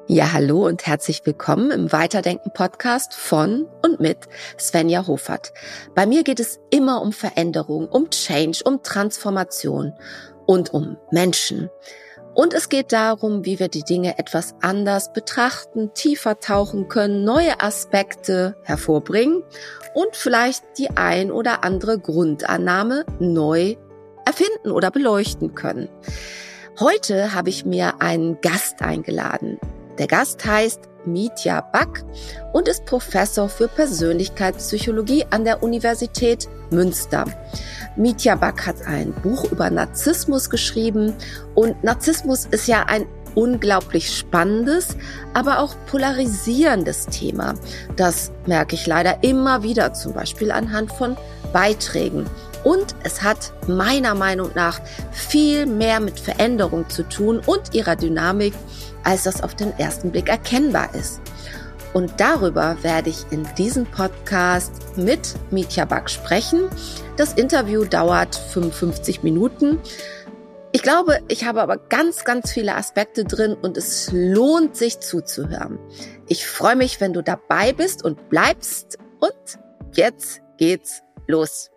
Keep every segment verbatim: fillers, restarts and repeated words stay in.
Ja, hallo und herzlich willkommen im Weiterdenken-Podcast von und mit Svenja Hofert. Bei mir geht es immer um Veränderung, um Change, um Transformation und um Menschen. Und es geht darum, wie wir die Dinge etwas anders betrachten, tiefer tauchen können, neue Aspekte hervorbringen und vielleicht die ein oder andere Grundannahme neu erfinden oder beleuchten können. Heute habe ich mir einen Gast eingeladen. Der Gast heißt Mitja Back und ist Professor für Persönlichkeitspsychologie an der Universität Münster. Mitja Back hat ein Buch über Narzissmus geschrieben und Narzissmus ist ja ein unglaublich spannendes, aber auch polarisierendes Thema. Das merke ich leider immer wieder, zum Beispiel anhand von Beiträgen. Und es hat meiner Meinung nach viel mehr mit Veränderung zu tun und ihrer Dynamik, als das auf den ersten Blick erkennbar ist. Und darüber werde ich in diesem Podcast mit Mitja Back sprechen. Das Interview dauert fünfundfünfzig Minuten. Ich glaube, ich habe aber ganz, ganz viele Aspekte drin und es lohnt sich zuzuhören. Ich freue mich, wenn du dabei bist und bleibst. Und jetzt geht's los.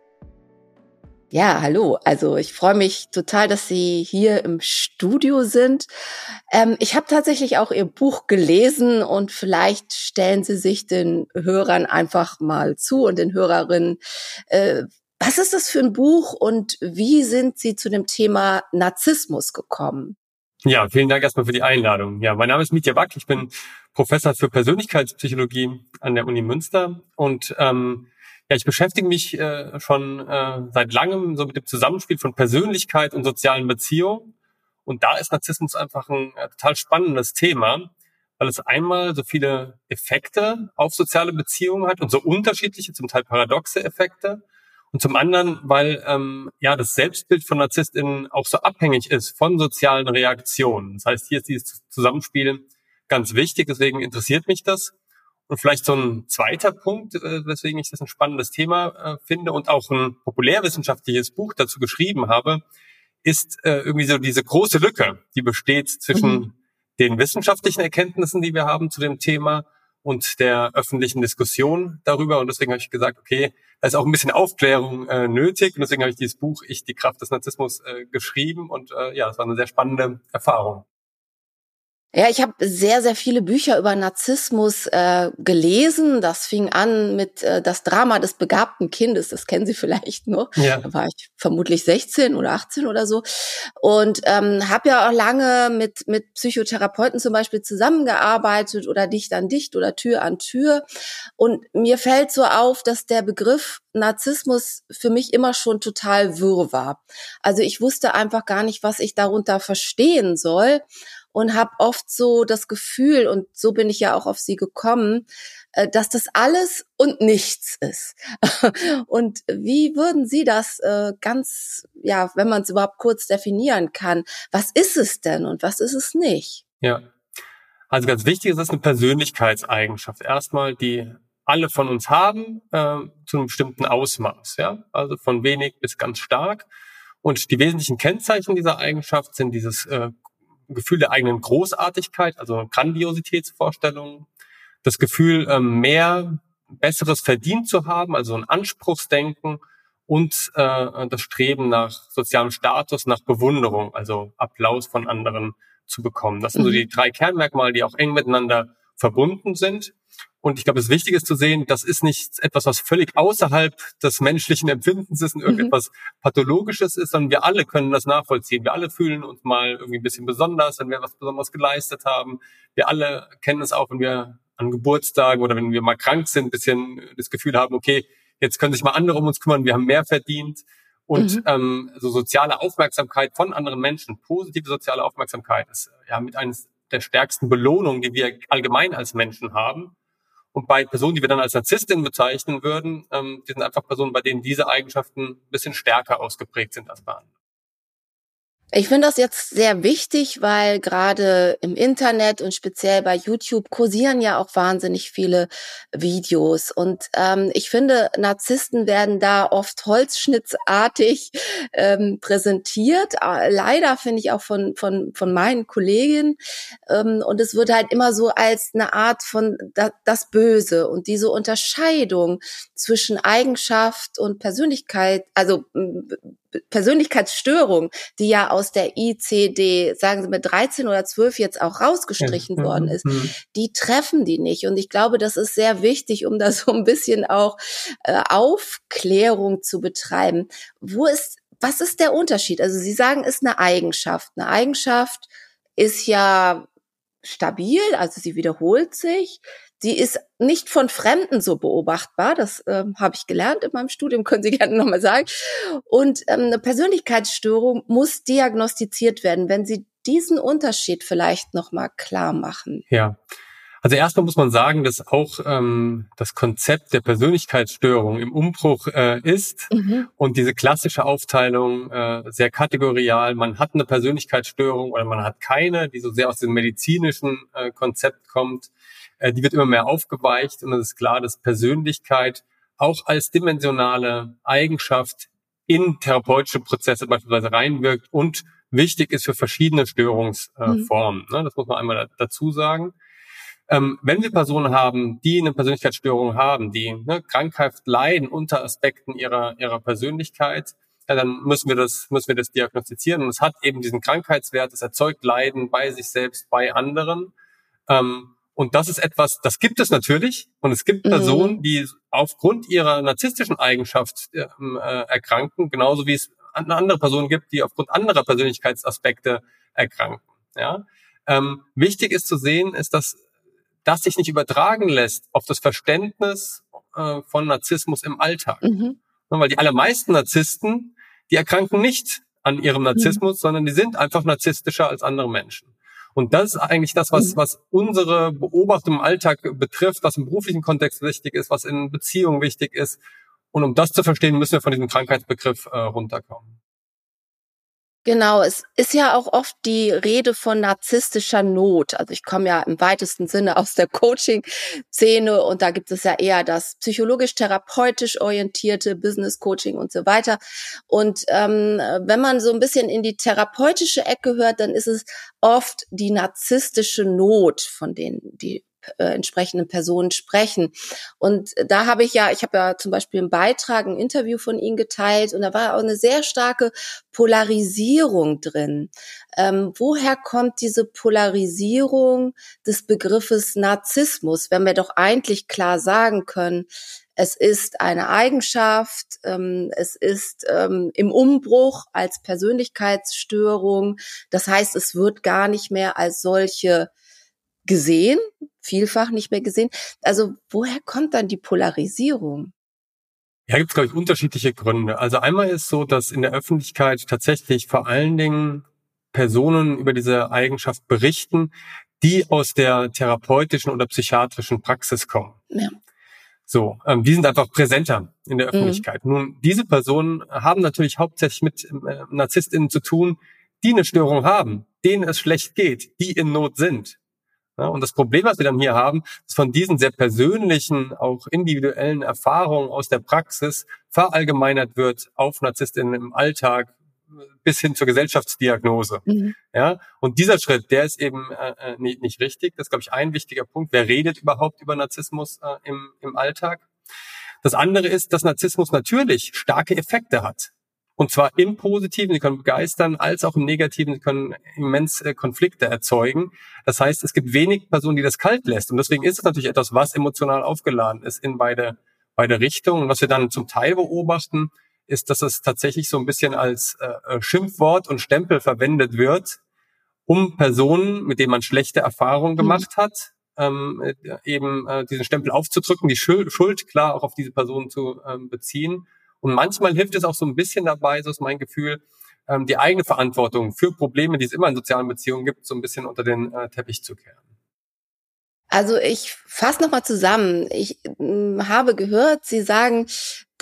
Ja, hallo. Also ich freue mich total, dass Sie hier im Studio sind. Ähm, ich habe tatsächlich auch Ihr Buch gelesen und vielleicht stellen Sie sich den Hörern einfach mal zu und den Hörerinnen. Äh, was ist das für ein Buch und wie sind Sie zu dem Thema Narzissmus gekommen? Ja, vielen Dank erstmal für die Einladung. Ja, mein Name ist Mitja Back. Ich bin Professor für Persönlichkeitspsychologie an der Uni Münster und ähm, ja, ich beschäftige mich äh, schon äh, seit langem so mit dem Zusammenspiel von Persönlichkeit und sozialen Beziehungen. Und da ist Narzissmus einfach ein äh, total spannendes Thema, weil es einmal so viele Effekte auf soziale Beziehungen hat und so unterschiedliche, zum Teil paradoxe Effekte. Und zum anderen, weil ähm, ja das Selbstbild von NarzisstInnen auch so abhängig ist von sozialen Reaktionen. Das heißt, hier ist dieses Zusammenspiel ganz wichtig, deswegen interessiert mich das. Und vielleicht so ein zweiter Punkt, äh, weswegen ich das ein spannendes Thema äh, finde und auch ein populärwissenschaftliches Buch dazu geschrieben habe, ist äh, irgendwie so diese große Lücke, die besteht zwischen mhm. den wissenschaftlichen Erkenntnissen, die wir haben zu dem Thema und der öffentlichen Diskussion darüber. Und deswegen habe ich gesagt, okay, da ist auch ein bisschen Aufklärung äh, nötig. Und deswegen habe ich dieses Buch Ich, die Kraft des Narzissmus äh, geschrieben. Und äh, ja, das war eine sehr spannende Erfahrung. Ja, ich habe sehr, sehr viele Bücher über Narzissmus äh, gelesen. Das fing an mit äh, Das Drama des begabten Kindes. Das kennen Sie vielleicht noch. Ja. Da war ich vermutlich sechzehn oder achtzehn oder so. Und ähm, habe ja auch lange mit mit Psychotherapeuten zum Beispiel zusammengearbeitet oder Dicht an Dicht oder Tür an Tür. Und mir fällt so auf, dass der Begriff Narzissmus für mich immer schon total wirr war. Also ich wusste einfach gar nicht, was ich darunter verstehen soll. Und habe oft so das Gefühl, und so bin ich ja auch auf Sie gekommen, dass das alles und nichts ist. Und wie würden Sie das äh, ganz, ja, wenn man es überhaupt kurz definieren kann, was ist es denn und was ist es nicht? Ja, also ganz wichtig ist es eine Persönlichkeitseigenschaft. Erstmal, die alle von uns haben, äh, zu einem bestimmten Ausmaß, ja, also von wenig bis ganz stark. Und die wesentlichen Kennzeichen dieser Eigenschaft sind dieses äh, Gefühl der eigenen Großartigkeit, also Grandiositätsvorstellungen, das Gefühl, mehr Besseres verdient zu haben, also ein Anspruchsdenken und äh, das Streben nach sozialem Status, nach Bewunderung, also Applaus von anderen zu bekommen. Das sind mhm. so die drei Kernmerkmale, die auch eng miteinander verbunden sind. Und ich glaube, es ist wichtig ist zu sehen, das ist nicht etwas, was völlig außerhalb des menschlichen Empfindens ist und irgendetwas mhm. Pathologisches ist, sondern wir alle können das nachvollziehen. Wir alle fühlen uns mal irgendwie ein bisschen besonders, wenn wir was Besonderes geleistet haben. Wir alle kennen es auch, wenn wir an Geburtstagen oder wenn wir mal krank sind, ein bisschen das Gefühl haben, okay, jetzt können sich mal andere um uns kümmern, wir haben mehr verdient. Und mhm. ähm, so soziale Aufmerksamkeit von anderen Menschen, positive soziale Aufmerksamkeit ist ja mit eines der stärksten Belohnungen, die wir allgemein als Menschen haben. Und bei Personen, die wir dann als Narzisstinnen bezeichnen würden, ähm, die sind einfach Personen, bei denen diese Eigenschaften ein bisschen stärker ausgeprägt sind als bei anderen. Ich finde das jetzt sehr wichtig, weil gerade im Internet und speziell bei YouTube kursieren ja auch wahnsinnig viele Videos. Und ähm, ich finde, Narzissten werden da oft holzschnittartig ähm, präsentiert. Äh, Leider finde ich auch von von von meinen Kolleginnen. Ähm, und es wird halt immer so als eine Art von da, das Böse und diese Unterscheidung zwischen Eigenschaft und Persönlichkeit, also m, Persönlichkeitsstörung, die ja aus der I C D, sagen Sie mit dreizehn oder zwölf jetzt auch rausgestrichen Ja. worden ist, Mhm. die treffen die nicht. Und ich glaube, das ist sehr wichtig, um da so ein bisschen auch äh, Aufklärung zu betreiben. Wo ist, was ist der Unterschied? Also Sie sagen, ist eine Eigenschaft. Eine Eigenschaft ist ja stabil, also sie wiederholt sich. Sie ist nicht von Fremden so beobachtbar, das ähm, habe ich gelernt in meinem Studium, können Sie gerne nochmal sagen. Und ähm, eine Persönlichkeitsstörung muss diagnostiziert werden, wenn Sie diesen Unterschied vielleicht nochmal klar machen. Ja. Also erstmal muss man sagen, dass auch ähm, das Konzept der Persönlichkeitsstörung im Umbruch äh, ist Mhm. und diese klassische Aufteilung äh, sehr kategorial, man hat eine Persönlichkeitsstörung oder man hat keine, die so sehr aus dem medizinischen äh, Konzept kommt, äh, die wird immer mehr aufgeweicht und es ist klar, dass Persönlichkeit auch als dimensionale Eigenschaft in therapeutische Prozesse beispielsweise reinwirkt und wichtig ist für verschiedene Störungsformen. Mhm. Ne? Das muss man einmal dazu sagen. Ähm, wenn wir Personen haben, die eine Persönlichkeitsstörung haben, die ne, krankhaft leiden unter Aspekten ihrer ihrer Persönlichkeit, ja, dann müssen wir das müssen wir das diagnostizieren. Und es hat eben diesen Krankheitswert, es erzeugt Leiden bei sich selbst, bei anderen. Ähm, und das ist etwas, das gibt es natürlich. Und es gibt Mhm. Personen, die aufgrund ihrer narzisstischen Eigenschaft äh, äh, erkranken, genauso wie es eine andere Personen gibt, die aufgrund anderer Persönlichkeitsaspekte erkranken. Ja. Ähm, wichtig ist zu sehen, ist, dass das sich nicht übertragen lässt auf das Verständnis äh, von Narzissmus im Alltag. Mhm. Weil die allermeisten Narzissten, die erkranken nicht an ihrem Mhm. Narzissmus, sondern die sind einfach narzisstischer als andere Menschen. Und das ist eigentlich das, was, Mhm. was unsere Beobachtung im Alltag betrifft, was im beruflichen Kontext wichtig ist, was in Beziehungen wichtig ist. Und um das zu verstehen, müssen wir von diesem Krankheitsbegriff äh, runterkommen. Genau, es ist ja auch oft die Rede von narzisstischer Not. Also ich komme ja im weitesten Sinne aus der Coaching-Szene und da gibt es ja eher das psychologisch-therapeutisch orientierte Business-Coaching und so weiter. Und ähm, wenn man so ein bisschen in die therapeutische Ecke hört, dann ist es oft die narzisstische Not, von denen die äh, entsprechenden Personen sprechen. Und da habe ich ja, ich habe ja zum Beispiel einen Beitrag, ein Interview von Ihnen geteilt und da war auch eine sehr starke Polarisierung drin. Ähm, woher kommt diese Polarisierung des Begriffes Narzissmus, wenn wir doch eigentlich klar sagen können, es ist eine Eigenschaft, ähm, es ist ähm, im Umbruch als Persönlichkeitsstörung. Das heißt, es wird gar nicht mehr als solche gesehen, vielfach nicht mehr gesehen. Also woher kommt dann die Polarisierung? Ja, gibt es, glaube ich, unterschiedliche Gründe. Also einmal ist so, dass in der Öffentlichkeit tatsächlich vor allen Dingen Personen über diese Eigenschaft berichten, die aus der therapeutischen oder psychiatrischen Praxis kommen. Ja. So, ähm, die sind einfach präsenter in der Mhm. Öffentlichkeit. Nun, diese Personen haben natürlich hauptsächlich mit äh, NarzisstInnen zu tun, die eine Störung haben, denen es schlecht geht, die in Not sind. Ja, und das Problem, was wir dann hier haben, ist von diesen sehr persönlichen, auch individuellen Erfahrungen aus der Praxis verallgemeinert wird auf NarzisstInnen im Alltag bis hin zur Gesellschaftsdiagnose. Mhm. Ja, und dieser Schritt, der ist eben äh, nicht, nicht richtig. Das ist, glaube ich, ein wichtiger Punkt. Wer redet überhaupt über Narzissmus äh, im, im Alltag? Das andere ist, dass Narzissmus natürlich starke Effekte hat. Und zwar im Positiven, sie können begeistern, als auch im Negativen, sie können immens äh, Konflikte erzeugen. Das heißt, es gibt wenig Personen, die das kalt lässt. Und deswegen ist es natürlich etwas, was emotional aufgeladen ist in beide, beide Richtungen. Und was wir dann zum Teil beobachten, ist, dass es tatsächlich so ein bisschen als äh, Schimpfwort und Stempel verwendet wird, um Personen, mit denen man schlechte Erfahrungen Mhm. gemacht hat, ähm, eben äh, diesen Stempel aufzudrücken, die Schuld, Schuld klar auch auf diese Person zu ähm, beziehen. Und manchmal hilft es auch so ein bisschen dabei, so ist mein Gefühl, ähm, die eigene Verantwortung für Probleme, die es immer in sozialen Beziehungen gibt, so ein bisschen unter den äh, Teppich zu kehren. Also ich fasse nochmal zusammen. Ich m, habe gehört, Sie sagen, dass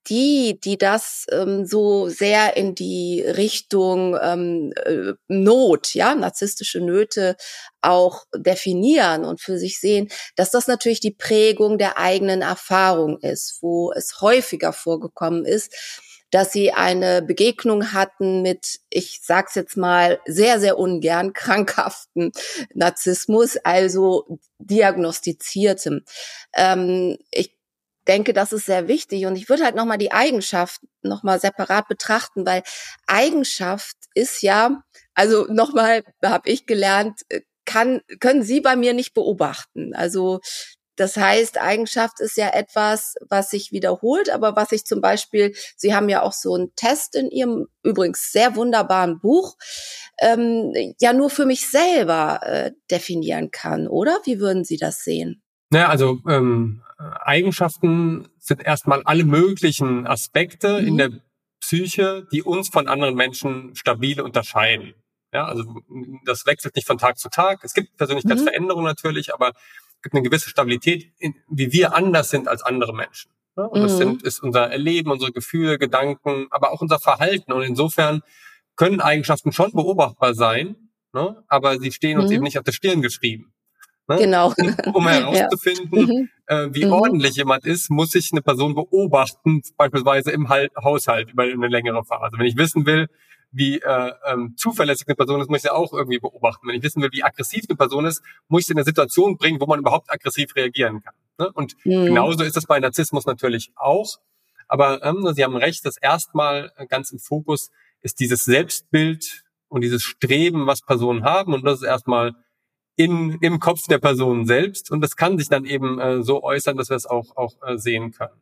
die, die das ähm, so sehr in die Richtung ähm, äh, Not, ja, narzisstische Nöte auch definieren und für sich sehen, dass das natürlich die Prägung der eigenen Erfahrung ist, wo es häufiger vorgekommen ist, dass sie eine Begegnung hatten mit, ich sag's jetzt mal sehr, sehr ungern, krankhaften Narzissmus, also diagnostiziertem. Ähm, ich denke, das ist sehr wichtig und ich würde halt nochmal die Eigenschaft nochmal separat betrachten, weil Eigenschaft ist ja, also nochmal habe ich gelernt, kann, können Sie bei mir nicht beobachten. Also das heißt, Eigenschaft ist ja etwas, was sich wiederholt, aber was ich zum Beispiel, Sie haben ja auch so einen Test in Ihrem übrigens sehr wunderbaren Buch, ähm, ja nur für mich selber äh, definieren kann, oder? Wie würden Sie das sehen? Naja, also ähm, Eigenschaften sind erstmal alle möglichen Aspekte mhm. in der Psyche, die uns von anderen Menschen stabil unterscheiden. Ja, also das wechselt nicht von Tag zu Tag. Es gibt Persönlichkeitsveränderungen mhm. natürlich, aber es gibt eine gewisse Stabilität, in, wie wir anders sind als andere Menschen. Ja, und mhm. das sind, ist unser Erleben, unsere Gefühle, Gedanken, aber auch unser Verhalten. Und insofern können Eigenschaften schon beobachtbar sein, ne, aber sie stehen uns mhm. eben nicht auf der Stirn geschrieben. Ne? Genau. Um, um herauszufinden, ja. äh, wie mhm. ordentlich jemand ist, muss ich eine Person beobachten, beispielsweise im halt, Haushalt über eine längere Phase. Wenn ich wissen will, wie äh, ähm, zuverlässig eine Person ist, muss ich sie auch irgendwie beobachten. Wenn ich wissen will, wie aggressiv eine Person ist, muss ich sie in eine Situation bringen, wo man überhaupt aggressiv reagieren kann. Ne? Und mhm. genauso ist das bei Narzissmus natürlich auch. Aber ähm, Sie haben recht, das erstmal ganz im Fokus ist dieses Selbstbild und dieses Streben, was Personen haben. Und das ist erstmal in, im Kopf der Person selbst. Und das kann sich dann eben äh, so äußern, dass wir es auch, auch äh, sehen können.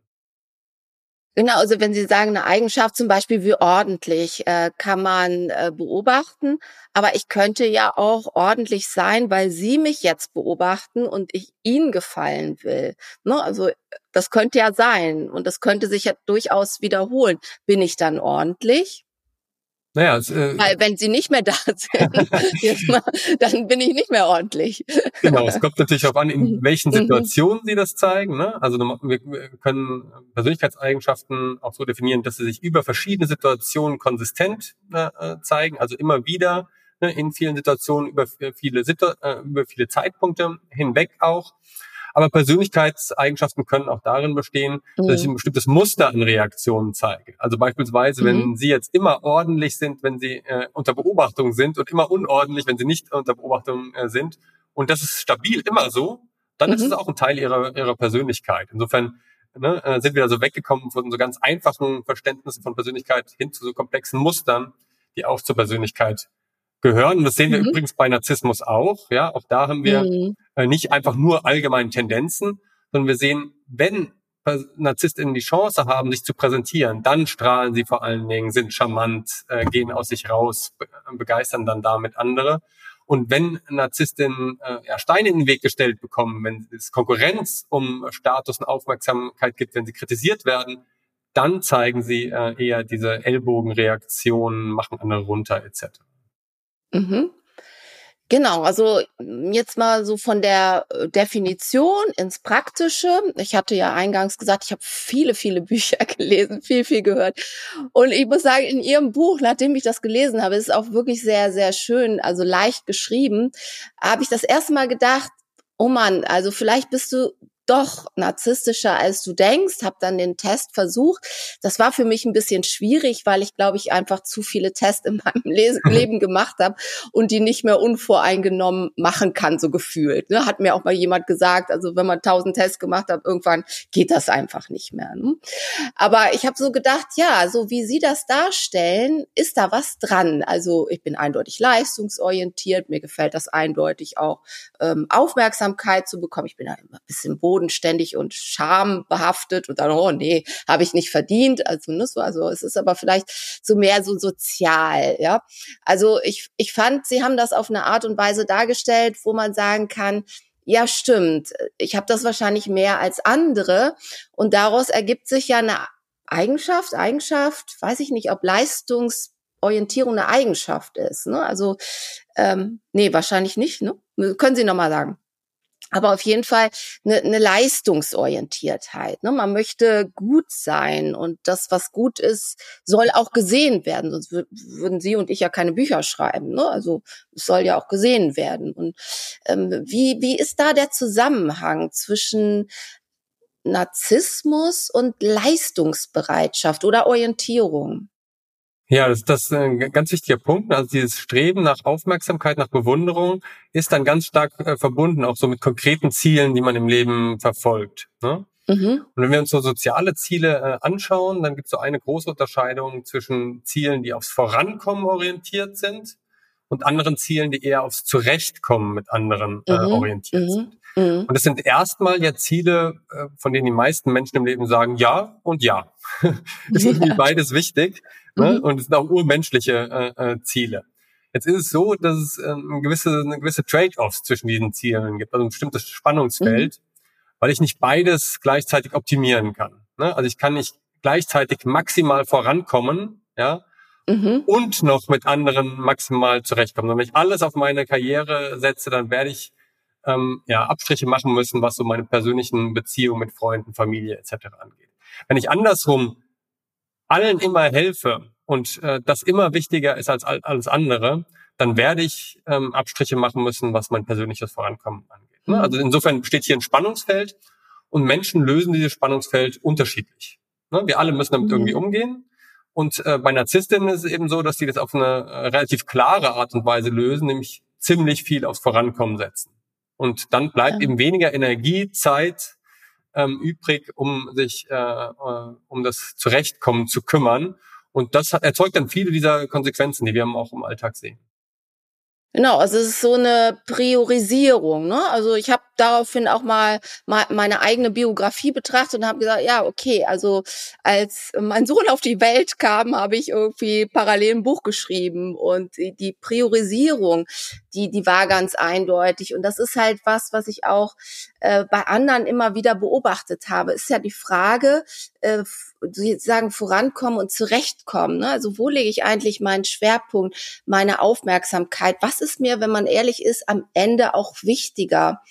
Genau, also wenn Sie sagen, eine Eigenschaft zum Beispiel wie ordentlich, äh, kann man äh, beobachten. Aber ich könnte ja auch ordentlich sein, weil Sie mich jetzt beobachten und ich Ihnen gefallen will. Ne? Also das könnte ja sein und das könnte sich ja durchaus wiederholen. Bin ich dann ordentlich? Naja, es, äh, Weil wenn Sie nicht mehr da sind, jetzt mal, dann bin ich nicht mehr ordentlich. Genau, es kommt natürlich darauf an, in welchen Situationen Sie das zeigen. Ne? Also wir können Persönlichkeitseigenschaften auch so definieren, dass sie sich über verschiedene Situationen konsistent äh, zeigen, also immer wieder ne, in vielen Situationen über viele, Situ- äh, über viele Zeitpunkte hinweg auch. Aber Persönlichkeitseigenschaften können auch darin bestehen, dass mhm. ich ein bestimmtes Muster an Reaktionen zeige. Also beispielsweise, mhm. wenn Sie jetzt immer ordentlich sind, wenn Sie äh, unter Beobachtung sind und immer unordentlich, wenn Sie nicht unter Beobachtung äh, sind. Und das ist stabil immer so, dann mhm. ist es auch ein Teil Ihrer, Ihrer Persönlichkeit. Insofern ne, äh, sind wir also weggekommen von so ganz einfachen Verständnissen von Persönlichkeit hin zu so komplexen Mustern, die auch zur Persönlichkeit gehören. Und das sehen wir mhm. übrigens bei Narzissmus auch. Ja, auch da haben wir mhm. äh, nicht einfach nur allgemeine Tendenzen, sondern wir sehen, wenn NarzisstInnen die Chance haben, sich zu präsentieren, dann strahlen sie vor allen Dingen, sind charmant, äh, gehen aus sich raus, be- begeistern dann damit andere. Und wenn NarzisstInnen äh, ja, Steine in den Weg gestellt bekommen, wenn es Konkurrenz um Status und Aufmerksamkeit gibt, wenn sie kritisiert werden, dann zeigen sie äh, eher diese Ellbogenreaktionen, machen andere runter et cetera. Mhm. Genau, also jetzt mal so von der Definition ins Praktische. Ich hatte ja eingangs gesagt, ich habe viele, viele Bücher gelesen, viel, viel gehört. Und ich muss sagen, in Ihrem Buch, nachdem ich das gelesen habe, ist es auch wirklich sehr, sehr schön, also leicht geschrieben, habe ich das erste Mal gedacht, oh Mann, also vielleicht bist du doch narzisstischer, als du denkst, habe dann den Test versucht. Das war für mich ein bisschen schwierig, weil ich, glaube ich, einfach zu viele Tests in meinem Les- Leben gemacht habe und die nicht mehr unvoreingenommen machen kann, so gefühlt. Ne? Hat mir auch mal jemand gesagt, also wenn man tausend Tests gemacht hat, irgendwann geht das einfach nicht mehr. Ne? Aber ich habe so gedacht, ja, so wie Sie das darstellen, ist da was dran. Also ich bin eindeutig leistungsorientiert, mir gefällt das eindeutig auch, ähm, Aufmerksamkeit zu bekommen. Ich bin da immer ein bisschen bodenständig und schambehaftet und dann, oh nee, habe ich nicht verdient. Also, ne, so, also es ist aber vielleicht so mehr so sozial, ja. Also ich, ich fand, Sie haben das auf eine Art und Weise dargestellt, wo man sagen kann, ja, stimmt, ich habe das wahrscheinlich mehr als andere und daraus ergibt sich ja eine Eigenschaft, Eigenschaft, weiß ich nicht, ob Leistungsorientierung eine Eigenschaft ist, ne? Also, ähm, nee, wahrscheinlich nicht, ne? Können Sie nochmal sagen? Aber auf jeden Fall eine, eine Leistungsorientiertheit. Ne? Man möchte gut sein und das, was gut ist, soll auch gesehen werden. Sonst wür- würden Sie und ich ja keine Bücher schreiben. Ne? Also es soll ja auch gesehen werden. Und ähm, wie wie ist da der Zusammenhang zwischen Narzissmus und Leistungsbereitschaft oder Orientierung? Ja, das, das ist ein ganz wichtiger Punkt. Also dieses Streben nach Aufmerksamkeit, nach Bewunderung ist dann ganz stark äh, verbunden, auch so mit konkreten Zielen, die man im Leben verfolgt. Ne? Mhm. Und wenn wir uns so soziale Ziele äh, anschauen, dann gibt es so eine große Unterscheidung zwischen Zielen, die aufs Vorankommen orientiert sind und anderen Zielen, die eher aufs Zurechtkommen mit anderen äh, Mhm. orientiert Mhm. sind. Mhm. Und das sind erstmal ja Ziele, äh, von denen die meisten Menschen im Leben sagen, ja und ja. Ist irgendwie Ja. beides wichtig, ne? Mhm. Und es sind auch urmenschliche äh, äh, Ziele. Jetzt ist es so, dass es ähm, eine gewisse, eine gewisse Trade-offs zwischen diesen Zielen gibt, also ein bestimmtes Mhm. Spannungsfeld, weil ich nicht beides gleichzeitig optimieren kann. Ne? Also ich kann nicht gleichzeitig maximal vorankommen, ja, Mhm. und noch mit anderen maximal zurechtkommen. Und wenn ich alles auf meine Karriere setze, dann werde ich ähm, ja Abstriche machen müssen, was so meine persönlichen Beziehungen mit Freunden, Familie et cetera angeht. Wenn ich andersrum allen immer helfe und äh, das immer wichtiger ist als all- alles andere, dann werde ich ähm, Abstriche machen müssen, was mein persönliches Vorankommen angeht. Ne? Also Mhm. insofern besteht hier ein Spannungsfeld und Menschen lösen dieses Spannungsfeld unterschiedlich. Ne? Wir alle müssen damit irgendwie Mhm. umgehen. Und äh, bei Narzisstinnen ist es eben so, dass die das auf eine äh, relativ klare Art und Weise lösen, nämlich ziemlich viel aufs Vorankommen setzen. Und dann bleibt Ja. eben weniger Energie, Zeit ähm, übrig, um sich äh, äh, um das Zurechtkommen zu kümmern. Und das hat, erzeugt dann viele dieser Konsequenzen, die wir auch im Alltag sehen. Genau, also es ist so eine Priorisierung, ne? Also, ich habe daraufhin auch mal mal meine eigene Biografie betrachtet und habe gesagt: „Ja, okay, also als mein Sohn auf die Welt kam, habe ich irgendwie parallel 'n Buch geschrieben und die die Priorisierung, die die war ganz eindeutig." Und das ist halt was, was ich auch, äh, bei anderen immer wieder beobachtet habe. Ist ja die Frage, äh, f Sie sagen vorankommen und zurechtkommen, ne? Also, wo lege ich eigentlich meinen Schwerpunkt, meine Aufmerksamkeit? Was ist mir, wenn man ehrlich ist, am Ende auch wichtiger?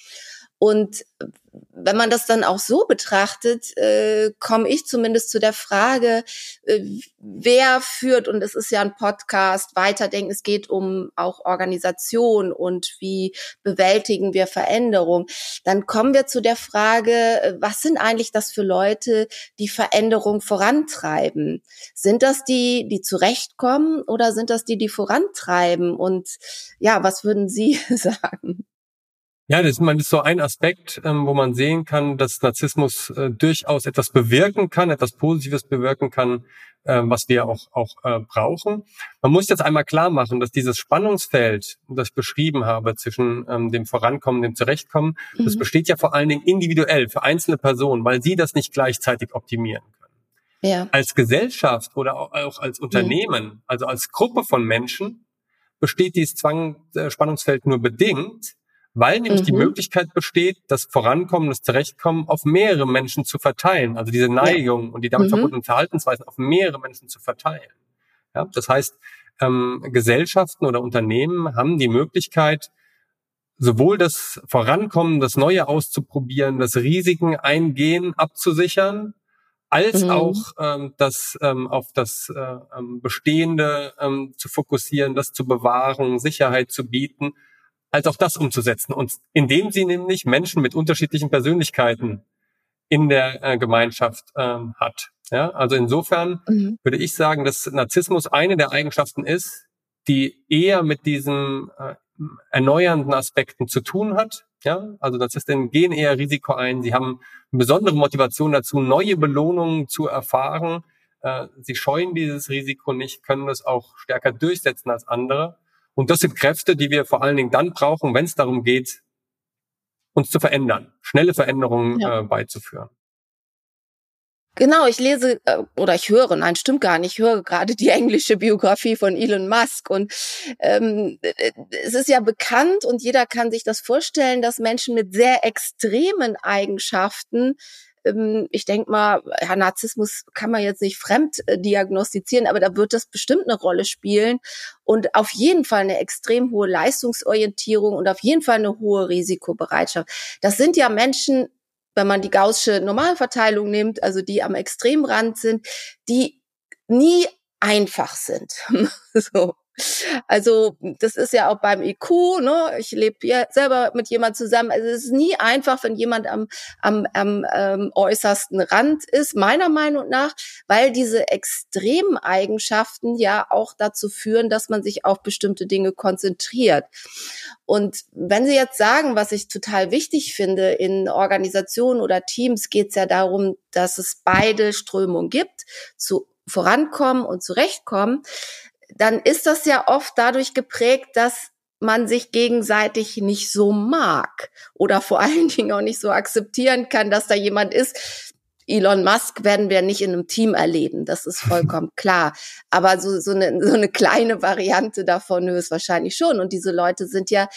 Und wenn man das dann auch so betrachtet, äh, komme ich zumindest zu der Frage, äh, wer führt, und es ist ja ein Podcast, Weiterdenken, es geht um auch Organisation und wie bewältigen wir Veränderung. Dann kommen wir zu der Frage, äh, was sind eigentlich das für Leute, die Veränderung vorantreiben? Sind das die, die zurechtkommen, oder sind das die, die vorantreiben? Und ja, was würden Sie sagen? Ja, das, man ist so ein Aspekt, ähm, wo man sehen kann, dass Narzissmus äh, durchaus etwas bewirken kann, etwas Positives bewirken kann, äh, was wir auch auch äh, brauchen. Man muss jetzt einmal klar machen, dass dieses Spannungsfeld, das ich beschrieben habe, zwischen ähm, dem Vorankommen, dem Zurechtkommen, das Mhm. besteht ja vor allen Dingen individuell für einzelne Personen, weil sie das nicht gleichzeitig optimieren können. Ja. Als Gesellschaft oder auch auch als Mhm. Unternehmen, also als Gruppe von Menschen, besteht dieses Zwang, äh, Spannungsfeld nur bedingt, weil nämlich die Mhm. Möglichkeit besteht, das Vorankommen, das Zurechtkommen auf mehrere Menschen zu verteilen. Also diese Ja. Neigung und die damit Mhm. verbundenen Verhaltensweisen auf mehrere Menschen zu verteilen. Ja, das heißt, ähm, Gesellschaften oder Unternehmen haben die Möglichkeit, sowohl das Vorankommen, das Neue auszuprobieren, das Risiken eingehen, abzusichern, als Mhm. auch ähm, das ähm, auf das äh, ähm, Bestehende ähm, zu fokussieren, das zu bewahren, Sicherheit zu bieten, als auch das umzusetzen. Und indem sie nämlich Menschen mit unterschiedlichen Persönlichkeiten in der äh, Gemeinschaft ähm, hat. Ja, also insofern Mhm. würde ich sagen, dass Narzissmus eine der Eigenschaften ist, die eher mit diesen äh, erneuernden Aspekten zu tun hat. Ja, also Narzisstinnen gehen eher Risiko ein. Sie haben eine besondere Motivation dazu, neue Belohnungen zu erfahren. Äh, sie scheuen dieses Risiko nicht, können es auch stärker durchsetzen als andere. Und das sind Kräfte, die wir vor allen Dingen dann brauchen, wenn es darum geht, uns zu verändern, schnelle Veränderungen Ja. äh, beizuführen. Genau, ich lese, äh, oder ich höre, nein, stimmt gar nicht, ich höre gerade die englische Biografie von Elon Musk, und ähm, äh, es ist ja bekannt und jeder kann sich das vorstellen, dass Menschen mit sehr extremen Eigenschaften Ich denke mal, ja, Narzissmus kann man jetzt nicht fremd diagnostizieren, aber da wird das bestimmt eine Rolle spielen und auf jeden Fall eine extrem hohe Leistungsorientierung und auf jeden Fall eine hohe Risikobereitschaft. Das sind ja Menschen, wenn man die gaußsche Normalverteilung nimmt, also die am Extremrand sind, die nie einfach sind. So. Also das ist ja auch beim I Q, ne? Ich lebe ja selber mit jemand zusammen. Also es ist nie einfach, wenn jemand am, am, am ähm, äußersten Rand ist, meiner Meinung nach, weil diese extremen Eigenschaften ja auch dazu führen, dass man sich auf bestimmte Dinge konzentriert. Und wenn Sie jetzt sagen, was ich total wichtig finde, in Organisationen oder Teams geht es ja darum, dass es beide Strömungen gibt, zu vorankommen und zurechtkommen, dann ist das ja oft dadurch geprägt, dass man sich gegenseitig nicht so mag oder vor allen Dingen auch nicht so akzeptieren kann, dass da jemand ist. Elon Musk werden wir nicht in einem Team erleben, das ist vollkommen klar. Aber so, so, eine, so eine kleine Variante davon höchstwahrscheinlich schon. Und diese Leute sind ja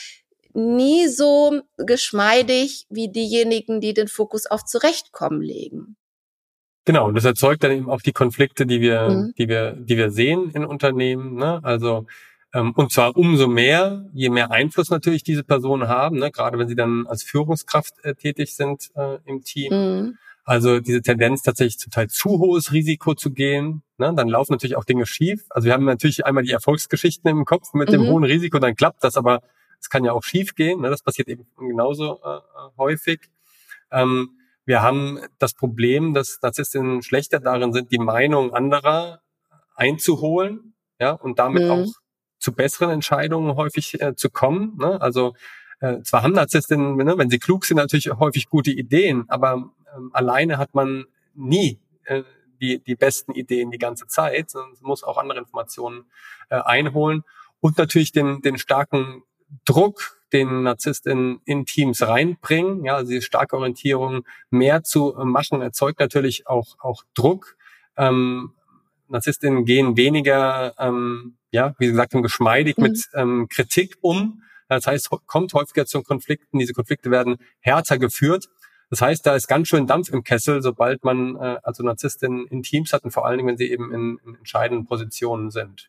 nie so geschmeidig wie diejenigen, die den Fokus auf Zurechtkommen legen. Genau, und das erzeugt dann eben auch die Konflikte, die wir, Mhm. die wir, die wir sehen in Unternehmen. Ne? Also ähm, und zwar umso mehr, je mehr Einfluss natürlich diese Personen haben, ne? Gerade wenn sie dann als Führungskraft äh, tätig sind äh, im Team. Mhm. Also diese Tendenz tatsächlich zum Teil zu hohes Risiko zu gehen. Ne? Dann laufen natürlich auch Dinge schief. Also wir haben natürlich einmal die Erfolgsgeschichten im Kopf mit Mhm. dem hohen Risiko, dann klappt das, aber es kann ja auch schief gehen. Ne? Das passiert eben genauso äh, häufig. Ähm, Wir haben das Problem, dass Narzisstinnen schlechter darin sind, die Meinung anderer einzuholen, ja, und damit Mhm. auch zu besseren Entscheidungen häufig äh, zu kommen. Ne? Also äh, zwar haben Narzisstinnen, ne, wenn sie klug sind, natürlich häufig gute Ideen, aber ähm, alleine hat man nie äh, die die besten Ideen die ganze Zeit, sondern muss auch andere Informationen äh, einholen und natürlich den den starken Druck, den Narzisstinnen in Teams reinbringen, ja, also die starke Orientierung, mehr zu machen, erzeugt natürlich auch auch Druck. Ähm, Narzisstinnen gehen weniger, ähm, ja, wie gesagt, geschmeidig Mhm. mit ähm, Kritik um. Das heißt, kommt häufiger zu Konflikten. Diese Konflikte werden härter geführt. Das heißt, da ist ganz schön Dampf im Kessel, sobald man äh, also Narzisstinnen in Teams hat und vor allen Dingen, wenn sie eben in, in entscheidenden Positionen sind.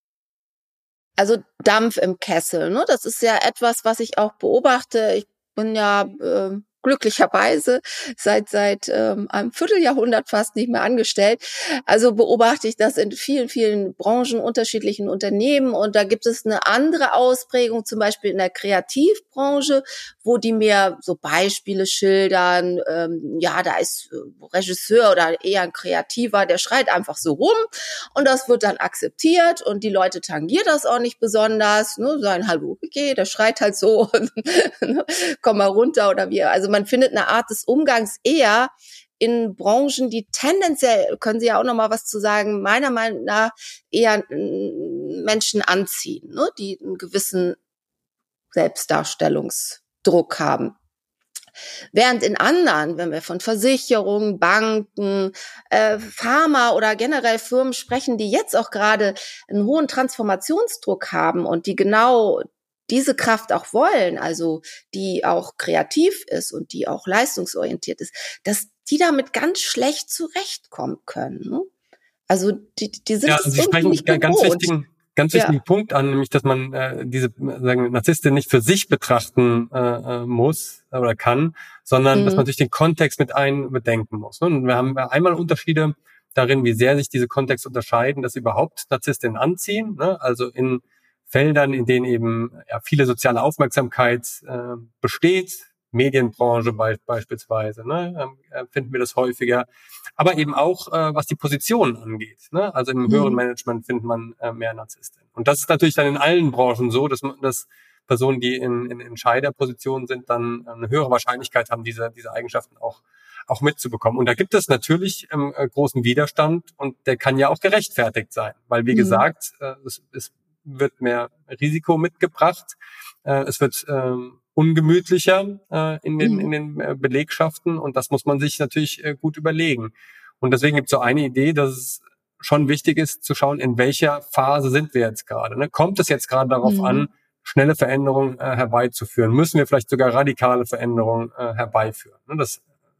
Also Dampf im Kessel, ne? Das ist ja etwas, was ich auch beobachte. Ich bin ja äh, glücklicherweise seit seit ähm, einem Vierteljahrhundert fast nicht mehr angestellt. Also beobachte ich das in vielen, vielen Branchen, unterschiedlichen Unternehmen. Und da gibt es eine andere Ausprägung, zum Beispiel in der Kreativbranche, wo die mir so Beispiele schildern. Ähm, ja, da ist äh, Regisseur oder eher ein Kreativer, der schreit einfach so rum. Und das wird dann akzeptiert und die Leute tangiert das auch nicht besonders. Ne? Sagen, hallo, okay, der schreit halt so, komm mal runter oder wie. Also man findet eine Art des Umgangs eher in Branchen, die tendenziell, können Sie ja auch noch mal was zu sagen, meiner Meinung nach eher Menschen anziehen, ne? Die einen gewissen Selbstdarstellungsdruck haben. Während in anderen, wenn wir von Versicherungen, Banken, äh, Pharma oder generell Firmen sprechen, die jetzt auch gerade einen hohen Transformationsdruck haben und die genau diese Kraft auch wollen, also die auch kreativ ist und die auch leistungsorientiert ist, dass die damit ganz schlecht zurechtkommen können. Ne? Also die, die sind Ja, es Sie irgendwie sprechen nicht einen ganz gewohnt. wichtigen, ganz Ja. wichtigen Punkt an, nämlich, dass man äh, diese sagen, Narzisstin nicht für sich betrachten äh, muss oder kann, sondern Mhm. dass man natürlich den Kontext mit einbedenken muss. Ne? Und wir haben einmal Unterschiede darin, wie sehr sich diese Kontexte unterscheiden, dass sie überhaupt Narzisstinnen anziehen, ne? Also in Feldern, in denen eben ja, viele soziale Aufmerksamkeit äh, besteht, Medienbranche be- beispielsweise, ne? äh, finden wir das häufiger. Aber eben auch, äh, was die Positionen angeht. Ne? Also im höheren Mhm. Management findet man äh, mehr Narzisstinnen. Und das ist natürlich dann in allen Branchen so, dass, man, dass Personen, die in, in Entscheiderpositionen sind, dann eine höhere Wahrscheinlichkeit haben, diese, diese Eigenschaften auch, auch mitzubekommen. Und da gibt es natürlich ähm, großen Widerstand und der kann ja auch gerechtfertigt sein. Weil, wie Mhm. gesagt, äh, es, es wird mehr Risiko mitgebracht. Äh, es wird ähm, ungemütlicher äh, in den, Mhm. in den äh, Belegschaften und das muss man sich natürlich äh, gut überlegen. Und deswegen gibt es so eine Idee, dass es schon wichtig ist zu schauen, in welcher Phase sind wir jetzt gerade. Ne? Kommt es jetzt gerade darauf Mhm. an, schnelle Veränderungen äh, herbeizuführen? Müssen wir vielleicht sogar radikale Veränderungen äh, herbeiführen? Ne? Das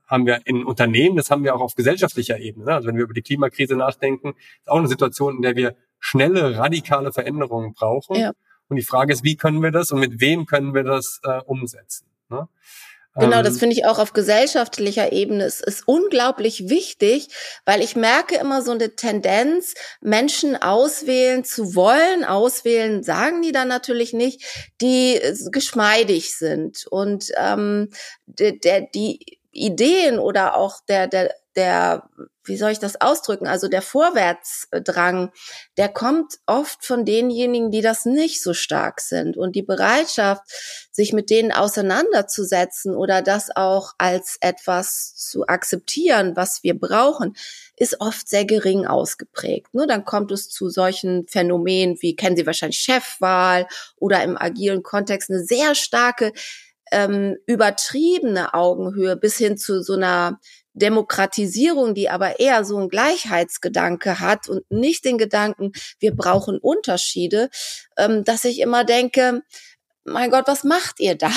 haben wir in Unternehmen, das haben wir auch auf gesellschaftlicher Ebene. Ne? Also wenn wir über die Klimakrise nachdenken, ist auch eine Situation, in der wir schnelle, radikale Veränderungen brauchen. Ja. Und die Frage ist, wie können wir das und mit wem können wir das äh, umsetzen? Ne? Genau, das finde ich auch auf gesellschaftlicher Ebene. Es ist unglaublich wichtig, weil ich merke immer so eine Tendenz, Menschen auswählen zu wollen. Auswählen sagen die dann natürlich nicht, die geschmeidig sind. Und ähm, der, der, die Ideen oder auch der, der, der, wie soll ich das ausdrücken? Also der Vorwärtsdrang, der kommt oft von denjenigen, die das nicht so stark sind. Und die Bereitschaft, sich mit denen auseinanderzusetzen oder das auch als etwas zu akzeptieren, was wir brauchen, ist oft sehr gering ausgeprägt. Dann kommt es zu solchen Phänomenen wie, kennen Sie wahrscheinlich Chefwahl oder im agilen Kontext eine sehr starke, ähm, übertriebene Augenhöhe bis hin zu so einer Demokratisierung, die aber eher so einen Gleichheitsgedanke hat und nicht den Gedanken, wir brauchen Unterschiede, ähm, dass ich immer denke, mein Gott, was macht ihr da?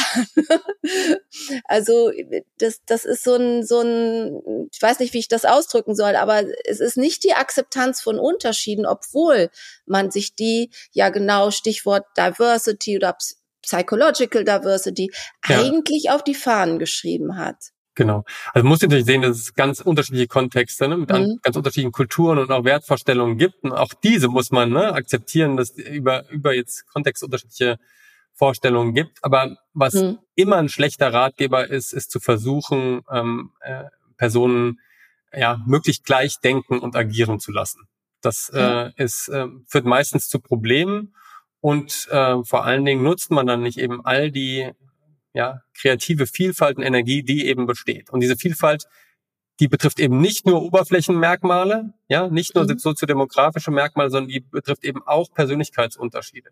Also das, das ist so ein, so ein, ich weiß nicht, wie ich das ausdrücken soll, aber es ist nicht die Akzeptanz von Unterschieden, obwohl man sich die, ja genau, Stichwort Diversity oder Psychological Diversity, ja, eigentlich auf die Fahnen geschrieben hat. Genau. Also man muss natürlich sehen, dass es ganz unterschiedliche Kontexte, ne, mit mhm. ganz unterschiedlichen Kulturen und auch Wertvorstellungen gibt. Und auch diese muss man ne, akzeptieren, dass über über jetzt kontextunterschiedliche Vorstellungen gibt. Aber was mhm. immer ein schlechter Ratgeber ist, ist zu versuchen, ähm, äh, Personen ja möglichst gleich denken und agieren zu lassen. Das äh, ist äh, führt meistens zu Problemen und äh, vor allen Dingen nutzt man dann nicht eben all die ja, kreative Vielfalt und Energie, die eben besteht. Und diese Vielfalt, die betrifft eben nicht nur Oberflächenmerkmale, ja, nicht nur mhm. soziodemografische Merkmale, sondern die betrifft eben auch Persönlichkeitsunterschiede.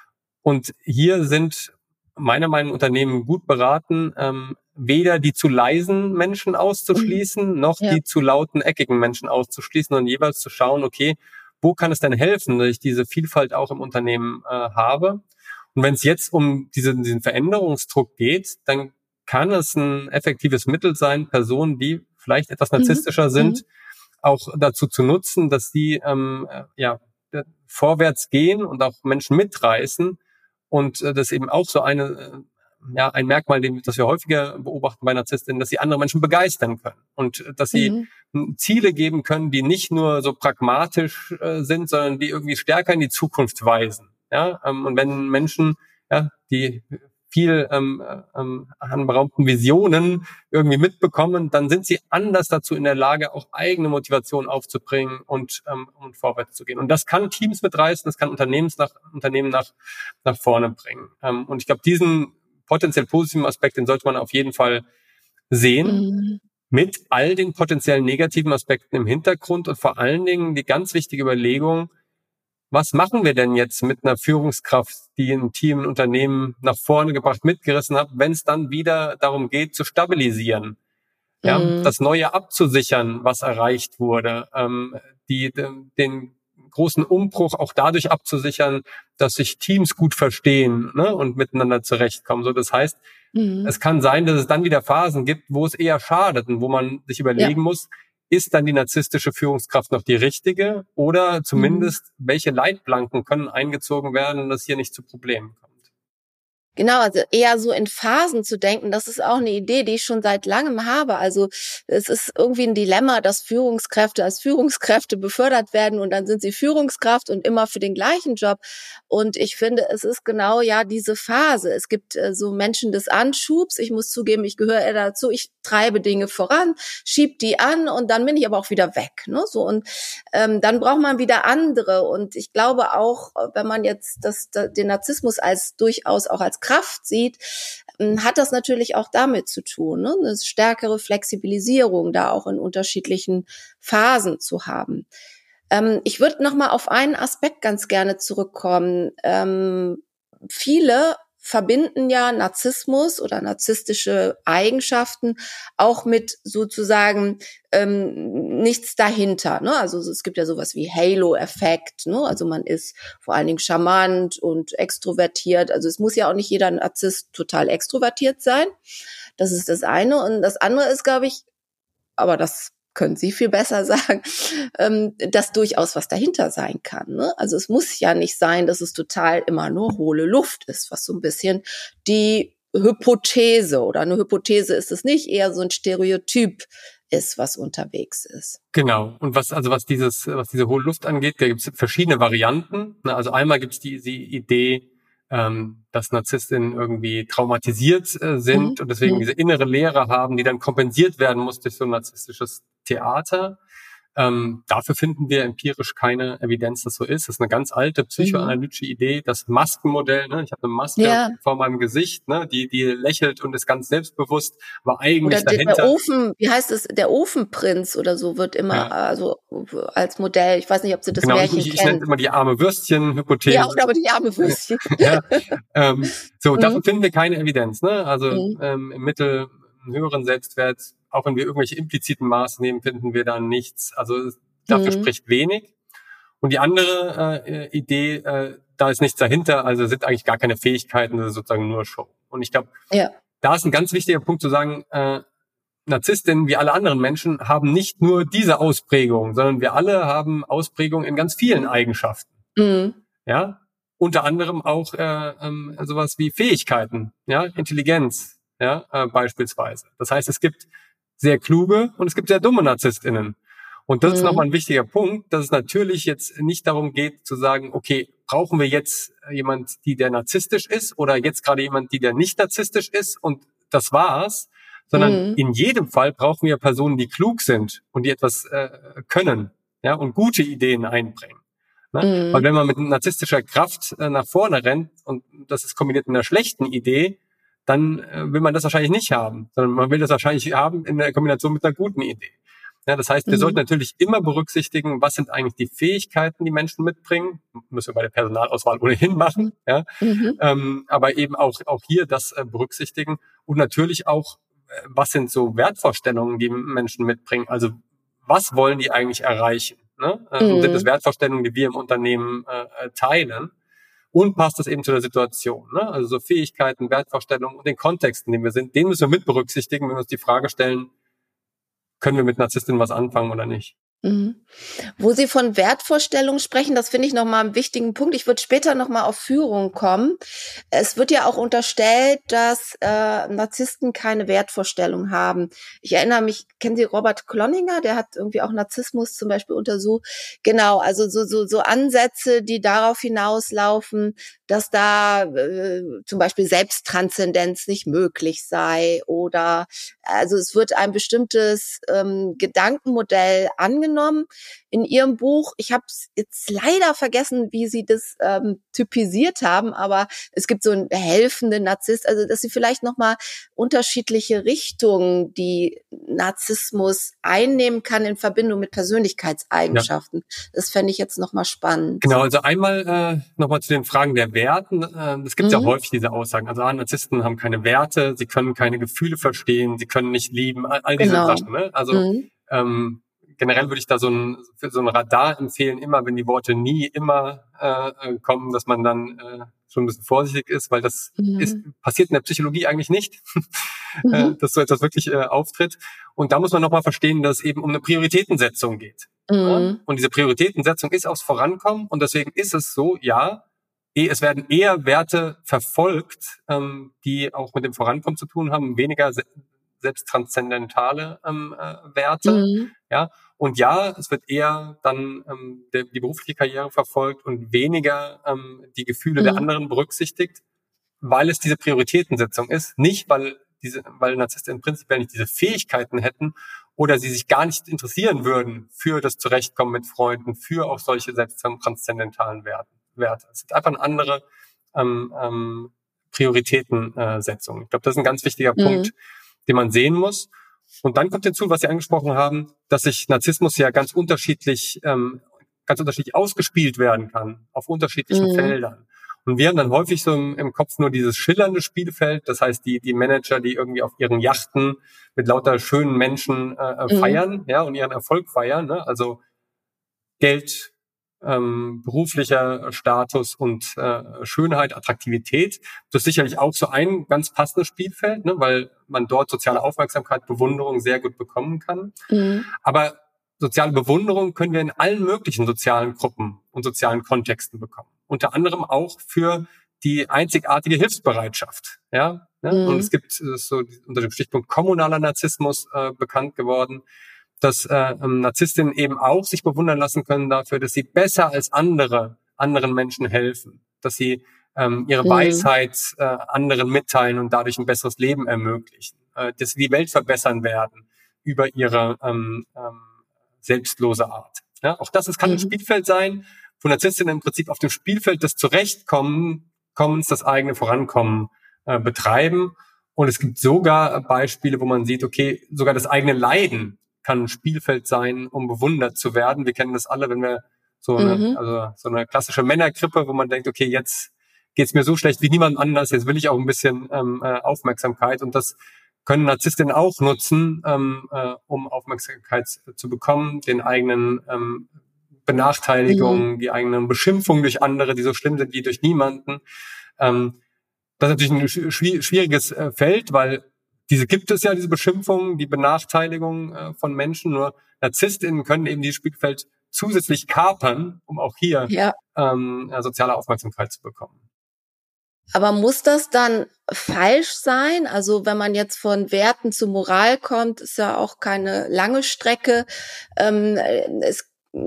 Und hier sind meiner Meinung nach Unternehmen gut beraten, ähm, weder die zu leisen Menschen auszuschließen, mhm. noch ja. die zu lauten, eckigen Menschen auszuschließen, sondern jeweils zu schauen, okay, wo kann es denn helfen, dass ich diese Vielfalt auch im Unternehmen äh, habe? Und wenn es jetzt um diesen, diesen Veränderungsdruck geht, dann kann es ein effektives Mittel sein, Personen, die vielleicht etwas narzisstischer mhm. sind, auch dazu zu nutzen, dass sie ähm, ja vorwärts gehen und auch Menschen mitreißen. Und äh, das ist eben auch so eine äh, ja ein Merkmal, das wir häufiger beobachten bei Narzisstinnen, dass sie andere Menschen begeistern können und äh, dass sie mhm. Ziele geben können, die nicht nur so pragmatisch äh, sind, sondern die irgendwie stärker in die Zukunft weisen. Ja, ähm, und wenn Menschen, ja, die viel ähm, ähm, anberaumten Visionen irgendwie mitbekommen, dann sind sie anders dazu in der Lage, auch eigene Motivation aufzubringen und ähm, und vorwärts zu gehen. Und das kann Teams mitreißen, das kann Unternehmens nach, Unternehmen nach nach vorne bringen. Ähm, und ich glaube, diesen potenziell positiven Aspekt, den sollte man auf jeden Fall sehen. Mhm. Mit all den potenziellen negativen Aspekten im Hintergrund und vor allen Dingen die ganz wichtige Überlegung, was machen wir denn jetzt mit einer Führungskraft, die ein Team, ein Unternehmen nach vorne gebracht, mitgerissen hat, wenn es dann wieder darum geht, zu stabilisieren, ja, mm. das Neue abzusichern, was erreicht wurde, ähm, die, den, den großen Umbruch auch dadurch abzusichern, dass sich Teams gut verstehen, ne, und miteinander zurechtkommen. So, das heißt, mm. es kann sein, dass es dann wieder Phasen gibt, wo es eher schadet und wo man sich überlegen ja. muss, ist dann die narzisstische Führungskraft noch die richtige oder zumindest mhm. welche Leitplanken können eingezogen werden, dass hier nicht zu Problemen kommt? Genau, also eher so in Phasen zu denken, das ist auch eine Idee, die ich schon seit langem habe. Also es ist irgendwie ein Dilemma, dass Führungskräfte als Führungskräfte befördert werden und dann sind sie Führungskraft und immer für den gleichen Job. Und ich finde, es ist genau ja diese Phase. Es gibt äh, so Menschen des Anschubs. Ich muss zugeben, ich gehöre eher dazu. Ich treibe Dinge voran, schieb die an und dann bin ich aber auch wieder weg. Ne? So und ähm, dann braucht man wieder andere. Und ich glaube auch, wenn man jetzt das, den Narzissmus als durchaus auch als Kraft sieht, hat das natürlich auch damit zu tun, ne? Eine stärkere Flexibilisierung da auch in unterschiedlichen Phasen zu haben. Ähm, ich würde noch mal auf einen Aspekt ganz gerne zurückkommen. Ähm, viele verbinden ja Narzissmus oder narzisstische Eigenschaften auch mit sozusagen ähm, nichts dahinter. Ne? Also es gibt ja sowas wie Halo-Effekt. Ne? Also man ist vor allen Dingen charmant und extrovertiert. Also es muss ja auch nicht jeder Narzisst total extrovertiert sein. Das ist das eine. Und das andere ist, glaube ich, aber das können Sie viel besser sagen, ähm, dass durchaus was dahinter sein kann. Ne? Also es muss ja nicht sein, dass es total immer nur hohle Luft ist, was so ein bisschen die Hypothese oder eine Hypothese ist es nicht, eher so ein Stereotyp ist, was unterwegs ist. Genau. Und was, also was dieses, was diese hohle Luft angeht, da gibt es verschiedene Varianten. Also einmal gibt es die, die Idee, ähm, dass Narzisstinnen irgendwie traumatisiert äh, sind Mhm. und deswegen Mhm. diese innere Leere haben, die dann kompensiert werden muss durch so ein narzisstisches Theater. Ähm, dafür finden wir empirisch keine Evidenz, dass so ist. Das ist eine ganz alte psychoanalytische Mhm. Idee, das Maskenmodell. Ne? Ich habe eine Maske Ja. vor meinem Gesicht, ne? die die lächelt und ist ganz selbstbewusst, aber eigentlich Oder der, der dahinter. Ofen, wie heißt es, der Ofenprinz oder so wird immer Ja. also als Modell, ich weiß nicht, ob Sie das Genau, Märchen ich, ich, ich nenne kennen. es immer die arme Würstchen-Hypothese. Ja, oder aber die arme Würstchen. Ja, ähm, so, Mhm. dafür finden wir keine Evidenz. Ne? Also Mhm. ähm, im Mittel einen höheren Selbstwert, auch wenn wir irgendwelche impliziten Maße nehmen, finden wir da nichts. Also dafür Mhm. spricht wenig. Und die andere äh, Idee, äh, da ist nichts dahinter, also sind eigentlich gar keine Fähigkeiten, das ist sozusagen nur Show. Und ich glaube, Ja. da ist ein ganz wichtiger Punkt zu sagen, äh, Narzisstinnen, wie alle anderen Menschen, haben nicht nur diese Ausprägung, sondern wir alle haben Ausprägungen in ganz vielen Eigenschaften. Mhm. Ja, unter anderem auch äh, ähm, sowas wie Fähigkeiten, ja, Intelligenz, ja, äh, beispielsweise. Das heißt, es gibt sehr kluge und es gibt sehr dumme NarzisstInnen. Und das ist Mhm. nochmal ein wichtiger Punkt, dass es natürlich jetzt nicht darum geht zu sagen, okay, brauchen wir jetzt jemand, die der narzisstisch ist oder jetzt gerade jemand, die der nicht narzisstisch ist und das war's, sondern Mhm. in jedem Fall brauchen wir Personen, die klug sind und die etwas äh, können, ja, und gute Ideen einbringen. Ne? Mhm. Weil wenn man mit narzisstischer Kraft äh, nach vorne rennt und das ist kombiniert mit einer schlechten Idee, dann äh, will man das wahrscheinlich nicht haben, sondern man will das wahrscheinlich haben in der Kombination mit einer guten Idee. Ja, das heißt, wir Mhm. sollten natürlich immer berücksichtigen, was sind eigentlich die Fähigkeiten, die Menschen mitbringen. Müssen wir bei der Personalauswahl ohnehin machen. Ja? Mhm. Ähm, aber eben auch, auch hier das äh, berücksichtigen und natürlich auch, äh, was sind so Wertvorstellungen, die Menschen mitbringen. Also was wollen die eigentlich erreichen? Ne? Äh, und sind das Mhm. Wertvorstellungen, die wir im Unternehmen äh, teilen? Und passt das eben zu der Situation? Ne? Also so Fähigkeiten, Wertvorstellungen und den Kontext, in dem wir sind, den müssen wir mit berücksichtigen, wenn wir uns die Frage stellen, können wir mit Narzisstinnen was anfangen oder nicht? Mhm. Wo Sie von Wertvorstellungen sprechen, das finde ich nochmal einen wichtigen Punkt. Ich würde später nochmal auf Führung kommen. Es wird ja auch unterstellt, dass äh, Narzissten keine Wertvorstellung haben. Ich erinnere mich, kennen Sie Robert Cloninger? Der hat irgendwie auch Narzissmus zum Beispiel untersucht. Genau, also so so so Ansätze, die darauf hinauslaufen, dass da äh, zum Beispiel Selbsttranszendenz nicht möglich sei oder also es wird ein bestimmtes ähm, Gedankenmodell angenommen. In Ihrem Buch, ich habe jetzt leider vergessen, wie Sie das ähm, typisiert haben, aber es gibt so einen helfenden Narzisst, also dass Sie vielleicht nochmal unterschiedliche Richtungen, die Narzissmus einnehmen kann in Verbindung mit Persönlichkeitseigenschaften. Ja. Das fände ich jetzt nochmal spannend. Genau, also einmal äh, nochmal zu den Fragen der Werten. Äh, es gibt mhm. ja häufig diese Aussagen. Also ah, Narzissten haben keine Werte, sie können keine Gefühle verstehen, sie können nicht lieben, all, all diese Genau. Sachen. Ne? Also mhm. ähm, generell würde ich da so ein, für so ein Radar empfehlen, immer wenn die Worte nie, immer äh, kommen, dass man dann äh, schon ein bisschen vorsichtig ist, weil das mhm. ist, passiert in der Psychologie eigentlich nicht, mhm. dass so etwas wirklich äh, auftritt. Und da muss man nochmal verstehen, dass es eben um eine Prioritätensetzung geht. Mhm. Ja? Und diese Prioritätensetzung ist aufs Vorankommen und deswegen ist es so, ja, es werden eher Werte verfolgt, ähm, die auch mit dem Vorankommen zu tun haben, weniger se- selbsttranszendentale ähm, äh, Werte. Mhm. Ja, und ja, es wird eher dann ähm, der, die berufliche Karriere verfolgt und weniger ähm, die Gefühle mhm. der anderen berücksichtigt, weil es diese Prioritätensetzung ist, nicht weil diese, weil Narzissten prinzipiell nicht diese Fähigkeiten hätten oder sie sich gar nicht interessieren würden für das Zurechtkommen mit Freunden, für auch solche selbsttranszendentalen Werte. Werte. Es ist einfach eine andere ähm, ähm, Prioritätensetzung. Ich glaube, das ist ein ganz wichtiger mhm. Punkt, den man sehen muss. Und dann kommt hinzu, was Sie angesprochen haben, dass sich Narzissmus ja ganz unterschiedlich, ähm, ganz unterschiedlich ausgespielt werden kann auf unterschiedlichen mhm. Feldern. Und wir haben dann häufig so im, im Kopf nur dieses schillernde Spielfeld, das heißt die die Manager, die irgendwie auf ihren Yachten mit lauter schönen Menschen äh, mhm. feiern, ja, und ihren Erfolg feiern, ne? Also Geld, ähm, beruflicher Status und äh, Schönheit, Attraktivität. Das ist sicherlich auch so ein ganz passendes Spielfeld, ne, weil man dort soziale Aufmerksamkeit, Bewunderung sehr gut bekommen kann. Mhm. Aber soziale Bewunderung können wir in allen möglichen sozialen Gruppen und sozialen Kontexten bekommen. Unter anderem auch für die einzigartige Hilfsbereitschaft. Ja, ne? Mhm. Und es gibt äh, so unter dem Stichpunkt kommunaler Narzissmus äh, bekannt geworden, dass äh, Narzisstinnen eben auch sich bewundern lassen können dafür, dass sie besser als andere anderen Menschen helfen, dass sie ähm, ihre Mhm. Weisheit äh, anderen mitteilen und dadurch ein besseres Leben ermöglichen, äh, dass sie die Welt verbessern werden über ihre ähm, ähm, selbstlose Art. Ja, auch das es kann ein Mhm. Spielfeld sein, wo Narzisstinnen im Prinzip auf dem Spielfeld des Zurechtkommen, Kommens, das eigene Vorankommen äh, betreiben. Und es gibt sogar Beispiele, wo man sieht, okay, sogar das eigene Leiden kann ein Spielfeld sein, um bewundert zu werden. Wir kennen das alle, wenn wir so eine, Mhm. also so eine klassische Männergrippe, wo man denkt, okay, jetzt geht's mir so schlecht wie niemand anders, jetzt will ich auch ein bisschen ähm, äh, Aufmerksamkeit. Und das können Narzisstinnen auch nutzen, ähm, äh, um Aufmerksamkeit zu bekommen, den eigenen ähm, Benachteiligungen, Mhm. die eigenen Beschimpfungen durch andere, die so schlimm sind wie durch niemanden. Ähm, das ist natürlich ein schwi- schwieriges äh, Feld, weil diese gibt es ja, diese Beschimpfungen, die Benachteiligung äh, von Menschen. Nur NarzisstInnen können eben dieses Spielfeld zusätzlich kapern, um auch hier Ja. ähm, äh, soziale Aufmerksamkeit zu bekommen. Aber muss das dann falsch sein? Also wenn man jetzt von Werten zu Moral kommt, ist ja auch keine lange Strecke. Ähm, es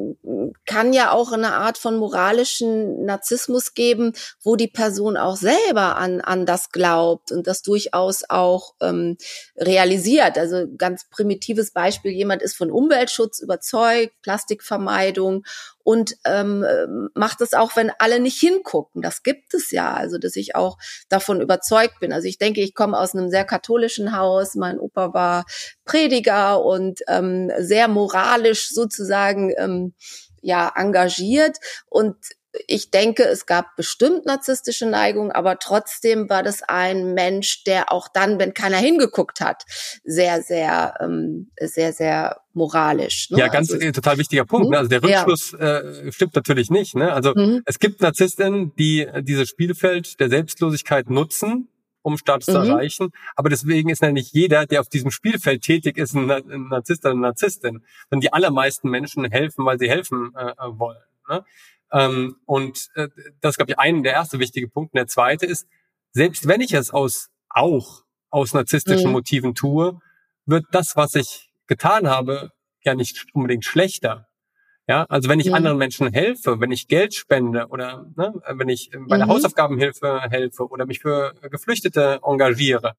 kann ja auch eine Art von moralischen Narzissmus geben, wo die Person auch selber an an das glaubt und das durchaus auch ähm, realisiert. Also ganz primitives Beispiel, jemand ist von Umweltschutz überzeugt, Plastikvermeidung und ähm, macht es auch, wenn alle nicht hingucken. Das gibt es ja, also dass ich auch davon überzeugt bin. Also ich denke, ich komme aus einem sehr katholischen Haus, mein Opa war Prediger und ähm, sehr moralisch sozusagen ähm, ja engagiert und ich denke, es gab bestimmt narzisstische Neigungen, aber trotzdem war das ein Mensch, der auch dann, wenn keiner hingeguckt hat, sehr, sehr, ähm, sehr, sehr moralisch. Ne? Ja, ganz Also, äh, total wichtiger Punkt. hm? Ne? Also der Ja. Rückschluss äh, stimmt natürlich nicht. Ne? Also Mhm. es gibt Narzisstinnen, die äh, dieses Spielfeld der Selbstlosigkeit nutzen, um Status zu Mhm. erreichen. Aber deswegen ist ja nicht jeder, der auf diesem Spielfeld tätig ist, ein, Na- ein Narzisst oder eine Narzisstin. Sondern die allermeisten Menschen helfen, weil sie helfen äh, wollen. Ne? Ähm, und äh, das ist, glaube ich, ein der erste wichtige Punkt. Und der zweite ist, selbst wenn ich es aus auch aus narzisstischen Mhm. Motiven tue, wird das, was ich getan habe, ja nicht unbedingt schlechter. Ja, also wenn ich Mhm. anderen Menschen helfe, wenn ich Geld spende oder ne, wenn ich bei der Mhm. Hausaufgabenhilfe helfe oder mich für Geflüchtete engagiere,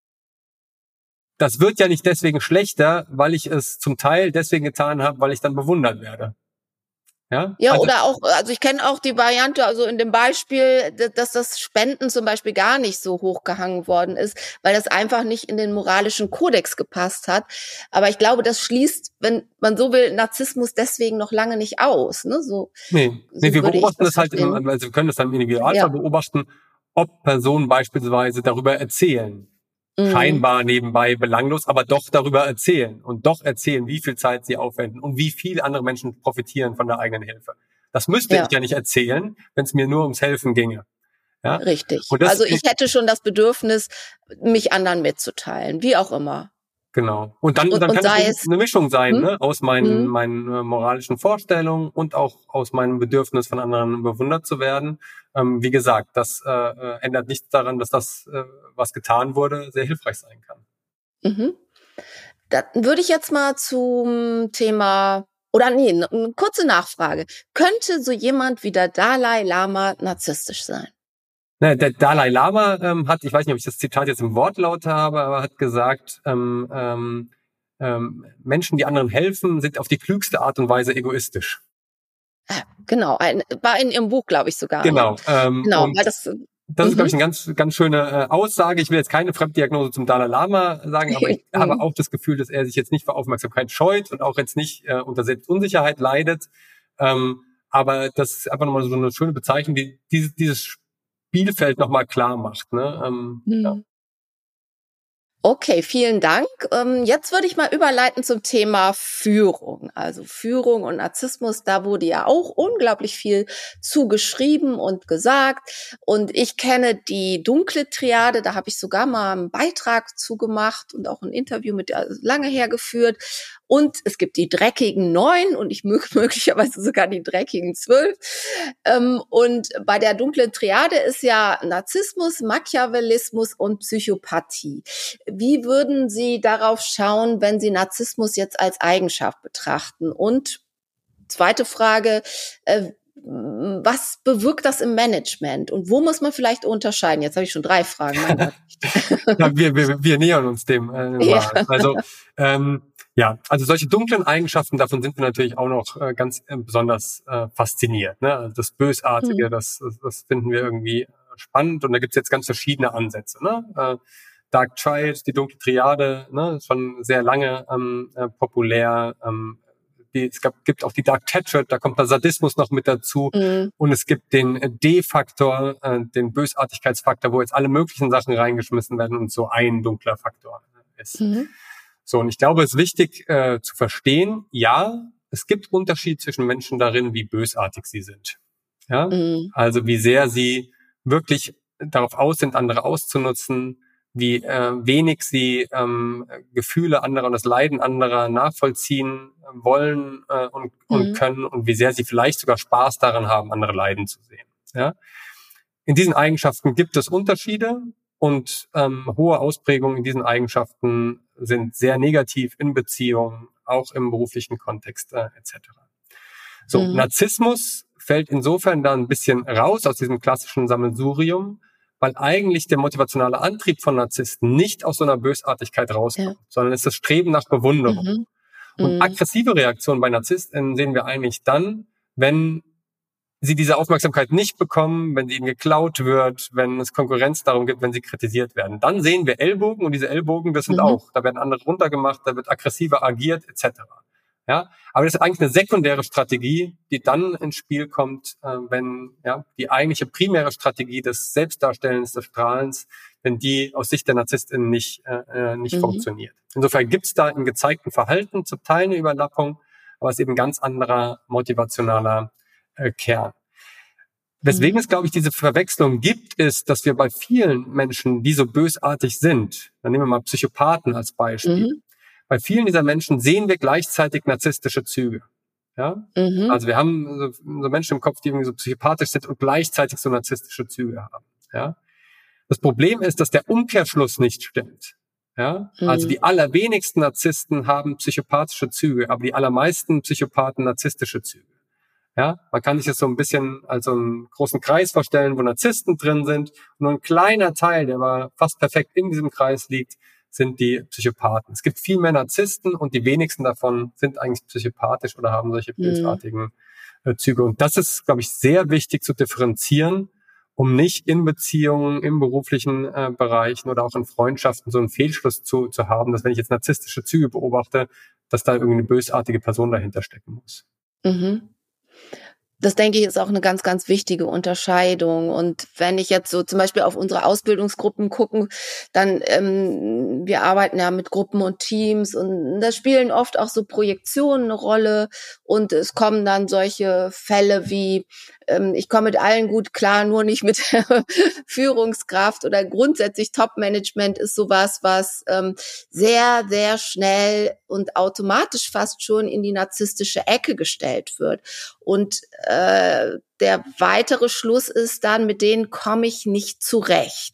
das wird ja nicht deswegen schlechter, weil ich es zum Teil deswegen getan habe, weil ich dann bewundert werde. Ja, Ja, also oder auch, also ich kenne auch die Variante, also in dem Beispiel, d- dass das Spenden zum Beispiel gar nicht so hochgehangen worden ist, weil das einfach nicht in den moralischen Kodex gepasst hat. Aber ich glaube, das schließt, wenn man so will, Narzissmus deswegen noch lange nicht aus. Ne? So, nee, nee, so wir würde ich beobachten das das halt im, verstehen. also wir können das dann im Ja. Individualfall beobachten, ob Personen beispielsweise darüber erzählen. Mhm. Scheinbar nebenbei belanglos, aber doch darüber erzählen und doch erzählen, wie viel Zeit sie aufwenden und wie viel andere Menschen profitieren von der eigenen Hilfe. Das müsste ich Ja, ja nicht erzählen, wenn es mir nur ums Helfen ginge. Ja, richtig. und das Also ich hätte schon das Bedürfnis, mich anderen mitzuteilen, wie auch immer. genau. Und dann Und, dann und kann es sei eben es, eine Mischung sein, hm? ne, aus meinen Hm? meinen äh, moralischen Vorstellungen und auch aus meinem Bedürfnis von anderen bewundert zu werden. Ähm, wie gesagt, das äh, äh, ändert nichts daran, dass das, äh, was getan wurde, sehr hilfreich sein kann. Mhm. Dann würde ich jetzt mal zum Thema oder nee, eine kurze Nachfrage. Könnte so jemand wie der Dalai Lama narzisstisch sein? Ne, der Dalai Lama ähm, hat, ich weiß nicht, ob ich das Zitat jetzt im Wortlaut habe, aber hat gesagt, ähm, ähm, ähm, Menschen, die anderen helfen, sind auf die klügste Art und Weise egoistisch. Ah, genau, ein, war in Ihrem Buch, glaube ich sogar, ne? Genau. Ähm, Genau, und weil das. das ist, glaube ich, Mhm. eine ganz, ganz schöne äh, Aussage. Ich will jetzt keine Fremddiagnose zum Dalai Lama sagen, aber ich habe Mhm. auch das Gefühl, dass er sich jetzt nicht für Aufmerksamkeit scheut und auch jetzt nicht äh, unter Selbstunsicherheit leidet. Ähm, aber das ist einfach nochmal so eine schöne Bezeichnung, die dieses, dieses Spielfeld nochmal klar macht. Ne? Ähm, ja. Mhm. Okay, vielen Dank. Jetzt würde ich mal überleiten zum Thema Führung. Also Führung und Narzissmus, da wurde ja auch unglaublich viel zugeschrieben und gesagt. Und ich kenne die dunkle Triade, da habe ich sogar mal einen Beitrag zugemacht und auch ein Interview mit der lange hergeführt. Und es gibt die dreckigen Neun und ich möglicherweise sogar die dreckigen Zwölf. Und bei der dunklen Triade ist ja Narzissmus, Machiavellismus und Psychopathie. Wie würden Sie darauf schauen, wenn Sie Narzissmus jetzt als Eigenschaft betrachten? Und zweite Frage, äh, was bewirkt das im Management? Und wo muss man vielleicht unterscheiden? Jetzt habe ich schon drei Fragen. Mein Gott. Ja, wir, wir, wir nähern uns dem. Äh, Ja. Also ähm, ja, also solche dunklen Eigenschaften, davon sind wir natürlich auch noch äh, ganz äh, besonders äh, fasziniert. Ne? Also das Bösartige, Mhm. das, das finden wir irgendwie spannend. Und da gibt's jetzt ganz verschiedene Ansätze. Ne? Äh, Dark Triad, die dunkle Triade, ne, schon sehr lange ähm, äh, populär. Ähm, die, es gab, gibt auch die Dark Tetrad, da kommt der Sadismus noch mit dazu. Mhm. Und es gibt den D-Faktor, äh, den Bösartigkeitsfaktor, wo jetzt alle möglichen Sachen reingeschmissen werden und so ein dunkler Faktor ist. Mhm. So, und ich glaube, es ist wichtig äh, zu verstehen, ja, es gibt Unterschied zwischen Menschen darin, wie bösartig sie sind. Ja, Mhm. also wie sehr sie wirklich darauf aus sind, andere auszunutzen, wie äh, wenig sie ähm, Gefühle anderer und das Leiden anderer nachvollziehen wollen äh, und, und Mhm. können und wie sehr sie vielleicht sogar Spaß daran haben, andere leiden zu sehen. Ja? In diesen Eigenschaften gibt es Unterschiede und ähm, hohe Ausprägungen in diesen Eigenschaften sind sehr negativ in Beziehungen, auch im beruflichen Kontext äh, et cetera. So, Mhm. Narzissmus fällt insofern da ein bisschen raus aus diesem klassischen Sammelsurium, weil eigentlich der motivationale Antrieb von Narzissten nicht aus so einer Bösartigkeit rauskommt, Ja. sondern es ist das Streben nach Bewunderung. Mhm. Und Mhm. aggressive Reaktionen bei Narzissten sehen wir eigentlich dann, wenn sie diese Aufmerksamkeit nicht bekommen, wenn sie ihnen geklaut wird, wenn es Konkurrenz darum gibt, wenn sie kritisiert werden. Dann sehen wir Ellbogen und diese Ellbogen, das sind Mhm. auch, da werden andere runtergemacht, da wird aggressiver agiert et cetera. Ja, aber das ist eigentlich eine sekundäre Strategie, die dann ins Spiel kommt, äh, wenn ja die eigentliche primäre Strategie des Selbstdarstellens, des Strahlens, wenn die aus Sicht der Narzisstin nicht äh, nicht Mhm. funktioniert. Insofern gibt es da im gezeigten Verhalten zum Teil eine Überlappung, aber es ist eben ein ganz anderer motivationaler äh, Kern. Weswegen Mhm. es, glaube ich, diese Verwechslung gibt, ist, dass wir bei vielen Menschen, die so bösartig sind, dann nehmen wir mal Psychopathen als Beispiel, Mhm. bei vielen dieser Menschen sehen wir gleichzeitig narzisstische Züge. Ja? Mhm. Also wir haben so, so Menschen im Kopf, die irgendwie so psychopathisch sind und gleichzeitig so narzisstische Züge haben. Ja? Das Problem ist, dass der Umkehrschluss nicht stimmt. Ja? Also Mhm. die allerwenigsten Narzissten haben psychopathische Züge, aber die allermeisten Psychopathen narzisstische Züge. Ja, man kann sich das so ein bisschen als so einen großen Kreis vorstellen, wo Narzissten drin sind. Und nur ein kleiner Teil, der aber fast perfekt in diesem Kreis liegt, sind die Psychopathen. Es gibt viel mehr Narzissten und die wenigsten davon sind eigentlich psychopathisch oder haben solche Mhm. bösartigen äh, Züge. Und das ist, glaube ich, sehr wichtig zu differenzieren, um nicht in Beziehungen, im beruflichen äh, Bereichen oder auch in Freundschaften so einen Fehlschluss zu, zu haben, dass wenn ich jetzt narzisstische Züge beobachte, dass da irgendwie eine bösartige Person dahinter stecken muss. Mhm. Das, denke ich, ist auch eine ganz, ganz wichtige Unterscheidung. Und wenn ich jetzt so zum Beispiel auf unsere Ausbildungsgruppen gucken, dann, ähm, wir arbeiten ja mit Gruppen und Teams und da spielen oft auch so Projektionen eine Rolle und es kommen dann solche Fälle wie, ähm, ich komme mit allen gut klar, nur nicht mit der Führungskraft oder grundsätzlich Top-Management ist sowas, was ähm, sehr, sehr schnell und automatisch fast schon in die narzisstische Ecke gestellt wird. Und äh, der weitere Schluss ist dann, mit denen komme ich nicht zurecht.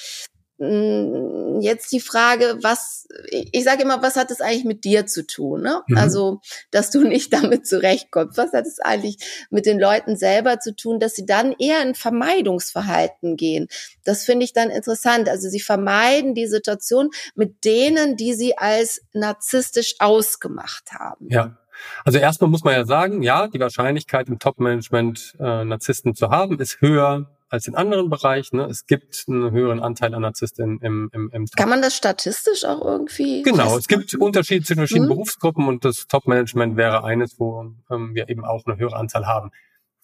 Jetzt die Frage, was, ich sage immer, was hat es eigentlich mit dir zu tun? Ne? Mhm. Also, dass du nicht damit zurechtkommst. Was hat es eigentlich mit den Leuten selber zu tun, dass sie dann eher in Vermeidungsverhalten gehen? Das finde ich dann interessant. Also sie vermeiden die Situation mit denen, die sie als narzisstisch ausgemacht haben. Ja. Also erstmal muss man ja sagen, ja, die Wahrscheinlichkeit im Top-Management äh, Narzissten zu haben, ist höher als in anderen Bereichen. Ne? Es gibt einen höheren Anteil an Narzissten im, im, im Top. Kann man das statistisch auch irgendwie Genau, es gibt festmachen? Unterschiede zwischen verschiedenen Hm? Berufsgruppen und das Top-Management wäre eines, wo ähm, wir eben auch eine höhere Anzahl haben.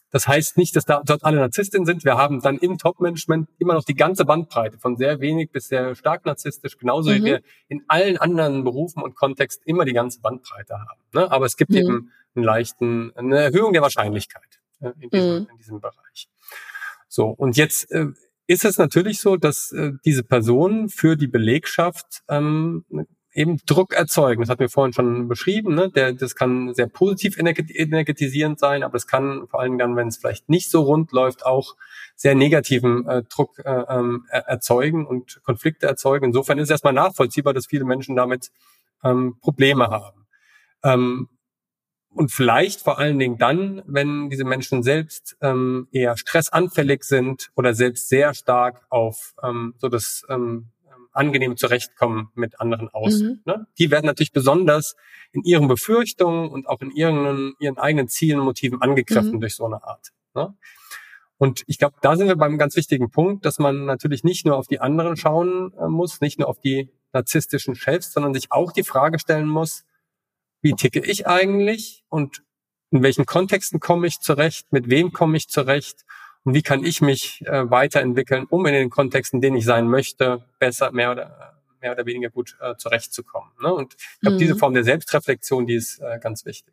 Das heißt nicht, dass da dort alle Narzisstinnen sind. Wir haben dann im Top-Management immer noch die ganze Bandbreite von sehr wenig bis sehr stark narzisstisch, genauso mhm. wie wir in allen anderen Berufen und Kontexten immer die ganze Bandbreite haben. Ne? Aber es gibt mhm. eben einen leichten, eine Erhöhung der Wahrscheinlichkeit äh, in, diesem, mhm. in diesem Bereich. So, und jetzt äh, ist es natürlich so, dass äh, diese Personen für die Belegschaft ähm, eben Druck erzeugen. Das hatten wir vorhin schon beschrieben. Ne? Der, das kann sehr positiv energetisierend sein, aber es kann vor allem dann, wenn es vielleicht nicht so rund läuft, auch sehr negativen äh, Druck äh, ähm, erzeugen und Konflikte erzeugen. Insofern ist es erstmal nachvollziehbar, dass viele Menschen damit ähm, Probleme haben. Ähm, und vielleicht vor allen Dingen dann, wenn diese Menschen selbst ähm, eher stressanfällig sind oder selbst sehr stark auf ähm, so das ähm, angenehm zurechtkommen mit anderen außen. Mhm. Ne? Die werden natürlich besonders in ihren Befürchtungen und auch in ihren, ihren eigenen Zielen und Motiven angegriffen mhm. durch so eine Art. Ne? Und ich glaube, da sind wir beim ganz wichtigen Punkt, dass man natürlich nicht nur auf die anderen schauen äh, muss, nicht nur auf die narzisstischen Chefs, sondern sich auch die Frage stellen muss, wie ticke ich eigentlich und in welchen Kontexten komme ich zurecht, mit wem komme ich zurecht und wie kann ich mich äh, weiterentwickeln, um in den Kontexten, in denen ich sein möchte, besser, mehr oder mehr oder weniger gut äh, zurechtzukommen. Ne? Und ich glaube, mhm. diese Form der Selbstreflexion, die ist äh, ganz wichtig.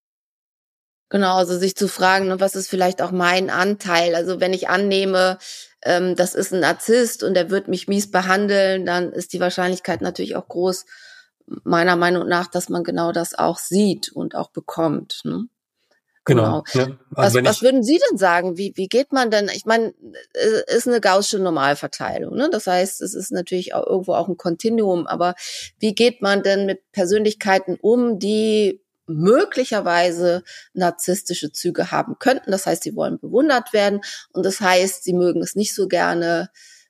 Genau, also sich zu fragen, ne, was ist vielleicht auch mein Anteil? Also wenn ich annehme, ähm, das ist ein Narzisst und der wird mich mies behandeln, dann ist die Wahrscheinlichkeit natürlich auch groß, meiner Meinung nach, dass man genau das auch sieht und auch bekommt. Ne? Genau. genau. Ja, also was, was würden Sie denn sagen? Wie, wie geht man denn? Ich meine, es ist eine gaußsche Normalverteilung. Ne? Das heißt, es ist natürlich auch irgendwo auch ein Kontinuum. Aber wie geht man denn mit Persönlichkeiten um, die möglicherweise narzisstische Züge haben könnten? Das heißt, sie wollen bewundert werden. Und das heißt, sie mögen es nicht so gerne,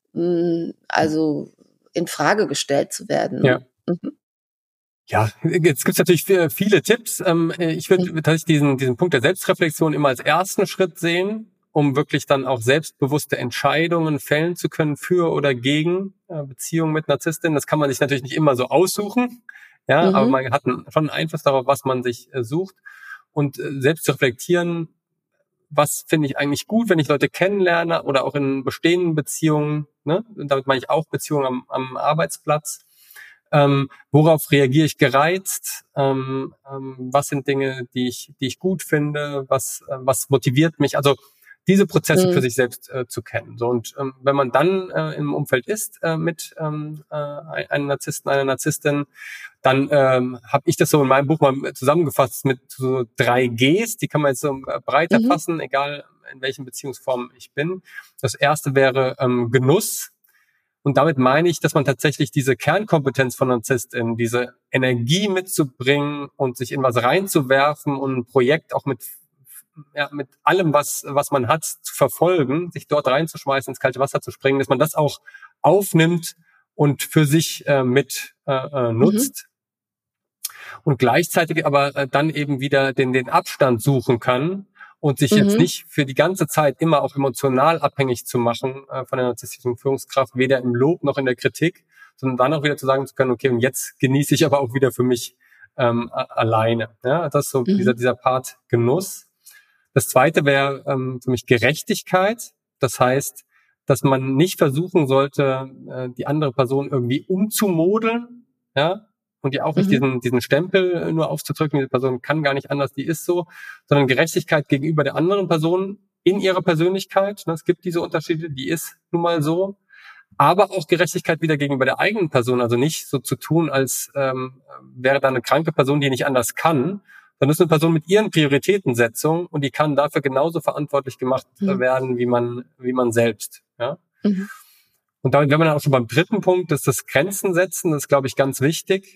mh, also in Frage gestellt zu werden. Ja. Mhm. Ja, jetzt gibt's natürlich viele Tipps. Ich würde tatsächlich diesen, diesen Punkt der Selbstreflexion immer als ersten Schritt sehen, um wirklich dann auch selbstbewusste Entscheidungen fällen zu können für oder gegen Beziehungen mit Narzisstinnen. Das kann man sich natürlich nicht immer so aussuchen, ja, mhm. aber man hat schon einen Einfluss darauf, was man sich sucht. Und selbst zu reflektieren, was finde ich eigentlich gut, wenn ich Leute kennenlerne oder auch in bestehenden Beziehungen, ne? Und damit meine ich auch Beziehungen am, am Arbeitsplatz. Ähm, worauf reagiere ich gereizt? Ähm, ähm, was sind Dinge, die ich, die ich gut finde? Was, äh, was motiviert mich? Also diese Prozesse mhm. für sich selbst äh, zu kennen. So und ähm, wenn man dann äh, im Umfeld ist äh, mit ähm, äh, einem Narzissten, einer Narzisstin, dann ähm, habe ich das so in meinem Buch mal zusammengefasst mit so drei Gs. Die kann man jetzt so breiter mhm. fassen, egal in welchen Beziehungsformen ich bin. Das erste wäre ähm, Genuss. Und damit meine ich, dass man tatsächlich diese Kernkompetenz von Narzisstin, diese Energie mitzubringen und sich in was reinzuwerfen und ein Projekt auch mit, ja, mit allem, was, was man hat, zu verfolgen, sich dort reinzuschmeißen, ins kalte Wasser zu springen, dass man das auch aufnimmt und für sich äh, mit äh, nutzt. Mhm. Und gleichzeitig aber äh, dann eben wieder den, den Abstand suchen kann, und sich mhm. jetzt nicht für die ganze Zeit immer auch emotional abhängig zu machen äh, von der narzisstischen Führungskraft, weder im Lob noch in der Kritik, sondern dann auch wieder zu sagen zu können, okay, und jetzt genieße ich aber auch wieder für mich ähm, a- alleine. Ja, das ist so mhm. dieser, dieser Part Genuss. Das zweite wäre ähm, für mich Gerechtigkeit. Das heißt, dass man nicht versuchen sollte, äh, die andere Person irgendwie umzumodeln, ja, und die auch nicht mhm. diesen, diesen Stempel nur aufzudrücken, diese Person kann gar nicht anders, die ist so, sondern Gerechtigkeit gegenüber der anderen Person in ihrer Persönlichkeit. Es gibt diese Unterschiede, die ist nun mal so. Aber auch Gerechtigkeit wieder gegenüber der eigenen Person, also nicht so zu tun, als ähm, wäre da eine kranke Person, die nicht anders kann, sondern ist eine Person mit ihren Prioritätensetzungen und die kann dafür genauso verantwortlich gemacht mhm. werden, wie man, wie man selbst. Ja? Mhm. Und damit wären wir dann auch schon beim dritten Punkt, das ist das Grenzen setzen, das ist, glaube ich, ganz wichtig.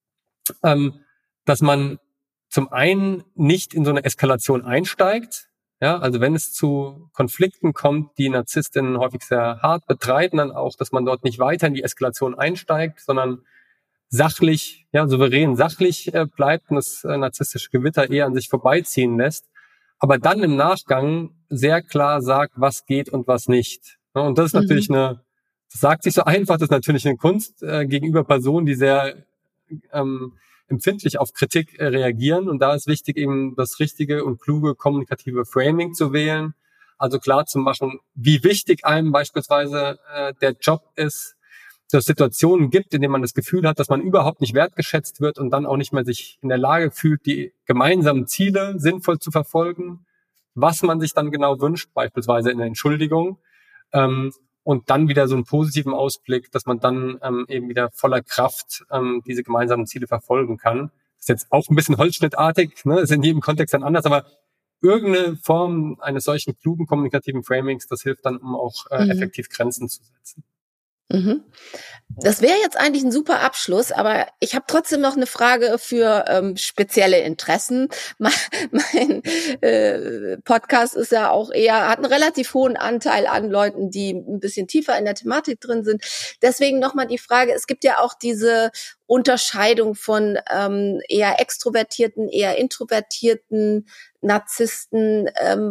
Ähm, dass man zum einen nicht in so eine Eskalation einsteigt, ja, also wenn es zu Konflikten kommt, die Narzisstinnen häufig sehr hart betreiben, dann auch, dass man dort nicht weiter in die Eskalation einsteigt, sondern sachlich, ja, souverän sachlich äh, bleibt und das äh, narzisstische Gewitter eher an sich vorbeiziehen lässt, aber dann im Nachgang sehr klar sagt, was geht und was nicht. Ja, und das ist mhm. natürlich eine, das sagt sich so einfach, das ist natürlich eine Kunst äh, gegenüber Personen, die sehr ähm, empfindlich auf Kritik äh, reagieren. Und da ist wichtig, eben das richtige und kluge kommunikative Framing zu wählen. Also klar zu machen, wie wichtig einem beispielsweise äh, der Job ist, dass es Situationen gibt, in denen man das Gefühl hat, dass man überhaupt nicht wertgeschätzt wird und dann auch nicht mehr sich in der Lage fühlt, die gemeinsamen Ziele sinnvoll zu verfolgen, was man sich dann genau wünscht, beispielsweise in der Entschuldigung, ähm, und dann wieder so einen positiven Ausblick, dass man dann ähm, eben wieder voller Kraft ähm, diese gemeinsamen Ziele verfolgen kann. Das ist jetzt auch ein bisschen holzschnittartig, ne? Ist in jedem Kontext dann anders, aber irgendeine Form eines solchen klugen kommunikativen Framings, das hilft dann, um auch äh, Mhm. effektiv Grenzen zu setzen. Mhm. Das wäre jetzt eigentlich ein super Abschluss, aber ich habe trotzdem noch eine Frage für ähm, spezielle Interessen. Mein, mein äh, Podcast ist ja auch eher, hat einen relativ hohen Anteil an Leuten, die ein bisschen tiefer in der Thematik drin sind. Deswegen nochmal die Frage, es gibt ja auch diese Unterscheidung von ähm, eher extrovertierten, eher introvertierten Narzissten. Ähm,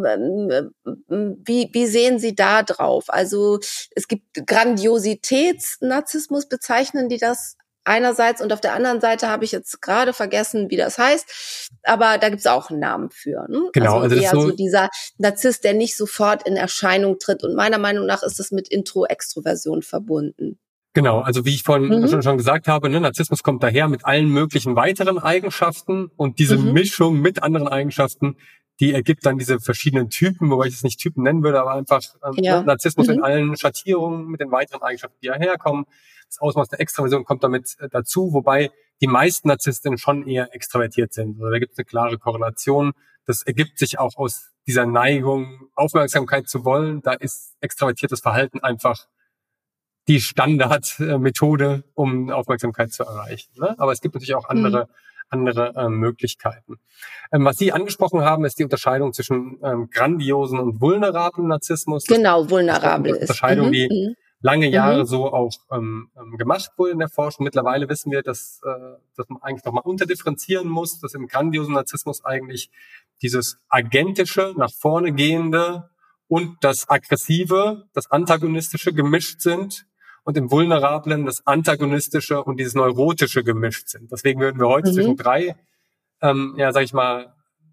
ähm, wie, wie sehen Sie da drauf? Also es gibt Grandiositätsnarzissmus, bezeichnen die das einerseits, und auf der anderen Seite habe ich jetzt gerade vergessen, wie das heißt, aber da gibt es auch einen Namen für. Ne? Genau, also, also das eher ist so, so dieser Narzisst, der nicht sofort in Erscheinung tritt, und meiner Meinung nach ist das mit Intro-Extroversion verbunden. Genau, also wie ich vorhin Mhm. schon, schon gesagt habe, ne, Narzissmus kommt daher mit allen möglichen weiteren Eigenschaften, und diese Mhm. Mischung mit anderen Eigenschaften, die ergibt dann diese verschiedenen Typen, wobei ich es nicht Typen nennen würde, aber einfach ähm, Ja. Narzissmus in Mhm. allen Schattierungen mit den weiteren Eigenschaften, die daherkommen. Das Ausmaß der Extraversion kommt damit äh, dazu, wobei die meisten Narzissten schon eher extravertiert sind. Also da gibt es eine klare Korrelation. Das ergibt sich auch aus dieser Neigung, Aufmerksamkeit zu wollen. Da ist extravertiertes Verhalten einfach die Standardmethode, um Aufmerksamkeit zu erreichen. Ne? Aber es gibt natürlich auch andere, Mhm. andere äh, Möglichkeiten. Ähm, was Sie angesprochen haben, ist die Unterscheidung zwischen ähm, grandiosen und vulnerablen Narzissmus. Das Genau, vulnerabel ist eine ist. Unterscheidung, Mhm. die Mhm. lange Jahre Mhm. so auch ähm, gemacht wurde in der Forschung. Mittlerweile wissen wir, dass, äh, dass man eigentlich nochmal unterdifferenzieren muss, dass im grandiosen Narzissmus eigentlich dieses agentische, nach vorne gehende und das aggressive, das antagonistische gemischt sind, und im Vulnerablen das Antagonistische und dieses Neurotische gemischt sind. Deswegen würden wir heute zwischen Mhm. drei, ähm, ja, sag ich mal,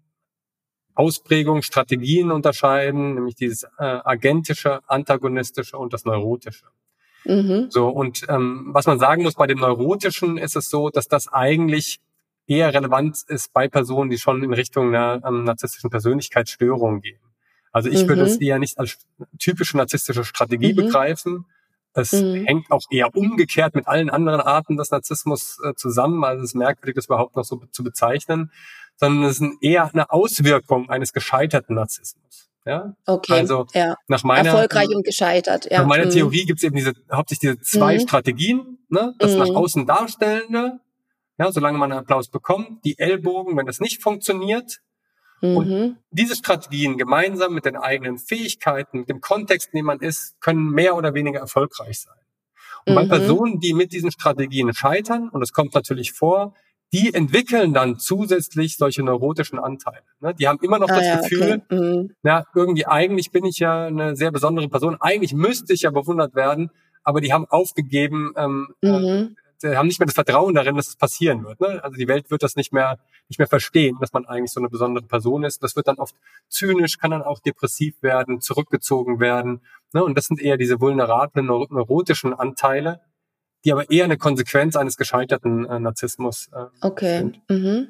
Ausprägungen, Strategien unterscheiden, nämlich dieses äh, agentische, antagonistische und das Neurotische. Mhm. So, und ähm, was man sagen muss, bei dem Neurotischen ist es so, dass das eigentlich eher relevant ist bei Personen, die schon in Richtung einer ähm, narzisstischen Persönlichkeitsstörung gehen. Also ich würde es Mhm. eher nicht als typische narzisstische Strategie Mhm. begreifen. Es Mhm. hängt auch eher umgekehrt mit allen anderen Arten des Narzissmus äh, zusammen. Also es ist merkwürdig, das überhaupt noch so be- zu bezeichnen, sondern es ist eher eine Auswirkung eines gescheiterten Narzissmus. Ja, Okay, also ja. nach meiner Erfolgreich und gescheitert, nach ja. meiner Mhm. Theorie gibt es eben diese hauptsächlich diese zwei Mhm. Strategien, ne? Das nach Mhm. außen Darstellende, ja, solange man einen Applaus bekommt, die Ellbogen, wenn das nicht funktioniert. Und Mhm. diese Strategien gemeinsam mit den eigenen Fähigkeiten, mit dem Kontext, in dem man ist, können mehr oder weniger erfolgreich sein. Und bei Mhm. Personen, die mit diesen Strategien scheitern, und das kommt natürlich vor, die entwickeln dann zusätzlich solche neurotischen Anteile. Ne? Die haben immer noch Ah das ja, okay. Gefühl, Mhm. na, irgendwie eigentlich bin ich ja eine sehr besondere Person, eigentlich müsste ich ja bewundert werden, aber die haben aufgegeben, ähm, äh, Mhm. die haben nicht mehr das Vertrauen darin, dass es passieren wird. Ne? Also die Welt wird das nicht mehr nicht mehr verstehen, dass man eigentlich so eine besondere Person ist. Das wird dann oft zynisch, kann dann auch depressiv werden, zurückgezogen werden. Ne? Und das sind eher diese vulnerablen, neur- neurotischen Anteile, die aber eher eine Konsequenz eines gescheiterten äh, Narzissmus äh, Okay. sind. Mhm.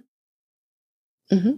Mhm.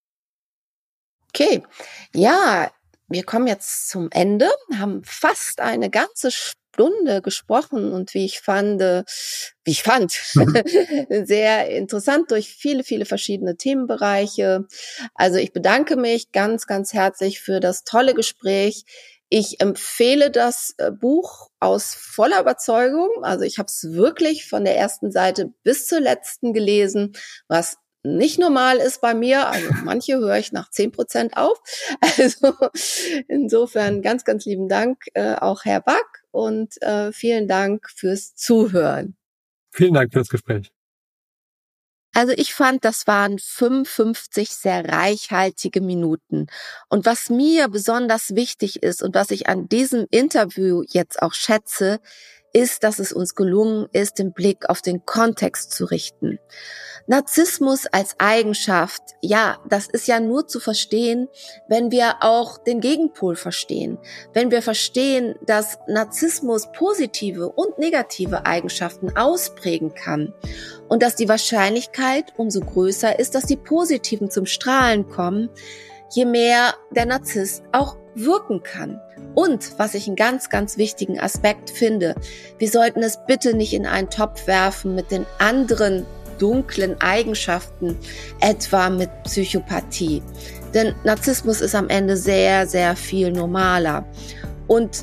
Okay. Ja, wir kommen jetzt zum Ende, haben fast eine ganze Stunde gesprochen und wie ich fand, äh, wie ich fand, Mhm. sehr interessant durch viele, viele verschiedene Themenbereiche. Also ich bedanke mich ganz, ganz herzlich für das tolle Gespräch. Ich empfehle das äh, Buch aus voller Überzeugung. Also ich habe es wirklich von der ersten Seite bis zur letzten gelesen, was nicht normal ist bei mir. Also manche höre ich nach zehn Prozent auf. Also insofern ganz, ganz lieben Dank, äh, auch Herr Back, und äh, vielen Dank fürs Zuhören. Vielen Dank für das Gespräch. Also ich fand, das waren fünfundfünfzig sehr reichhaltige Minuten. Und was mir besonders wichtig ist und was ich an diesem Interview jetzt auch schätze, ist, dass es uns gelungen ist, den Blick auf den Kontext zu richten. Narzissmus als Eigenschaft, ja, das ist ja nur zu verstehen, wenn wir auch den Gegenpol verstehen. Wenn wir verstehen, dass Narzissmus positive und negative Eigenschaften ausprägen kann und dass die Wahrscheinlichkeit umso größer ist, dass die positiven zum Strahlen kommen, je mehr der Narzisst auch wirken kann. Und was ich einen ganz, ganz wichtigen Aspekt finde, wir sollten es bitte nicht in einen Topf werfen mit den anderen dunklen Eigenschaften, etwa mit Psychopathie. Denn Narzissmus ist am Ende sehr, sehr viel normaler. Und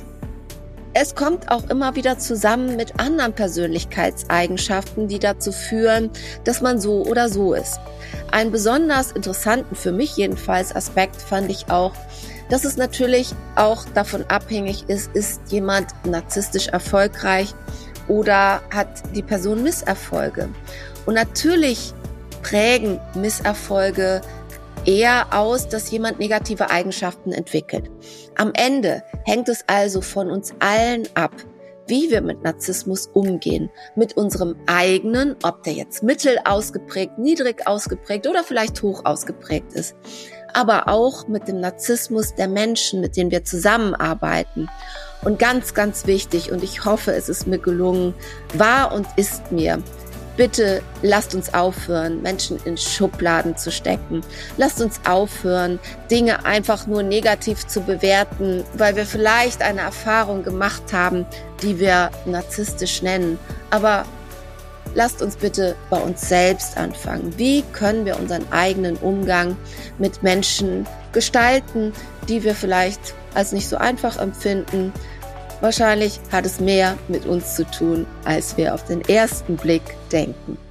es kommt auch immer wieder zusammen mit anderen Persönlichkeitseigenschaften, die dazu führen, dass man so oder so ist. Einen besonders interessanten, für mich jedenfalls, Aspekt fand ich auch, dass es natürlich auch davon abhängig ist, ist jemand narzisstisch erfolgreich oder hat die Person Misserfolge. Und natürlich prägen Misserfolge eher aus, dass jemand negative Eigenschaften entwickelt. Am Ende hängt es also von uns allen ab, wie wir mit Narzissmus umgehen. Mit unserem eigenen, ob der jetzt mittel ausgeprägt, niedrig ausgeprägt oder vielleicht hoch ausgeprägt ist. Aber auch mit dem Narzissmus der Menschen, mit denen wir zusammenarbeiten. Und ganz, ganz wichtig, und ich hoffe, es ist mir gelungen, war und ist mir, bitte lasst uns aufhören, Menschen in Schubladen zu stecken. Lasst uns aufhören, Dinge einfach nur negativ zu bewerten, weil wir vielleicht eine Erfahrung gemacht haben, die wir narzisstisch nennen. Aber lasst uns bitte bei uns selbst anfangen. Wie können wir unseren eigenen Umgang mit Menschen gestalten, die wir vielleicht als nicht so einfach empfinden? Wahrscheinlich hat es mehr mit uns zu tun, als wir auf den ersten Blick denken.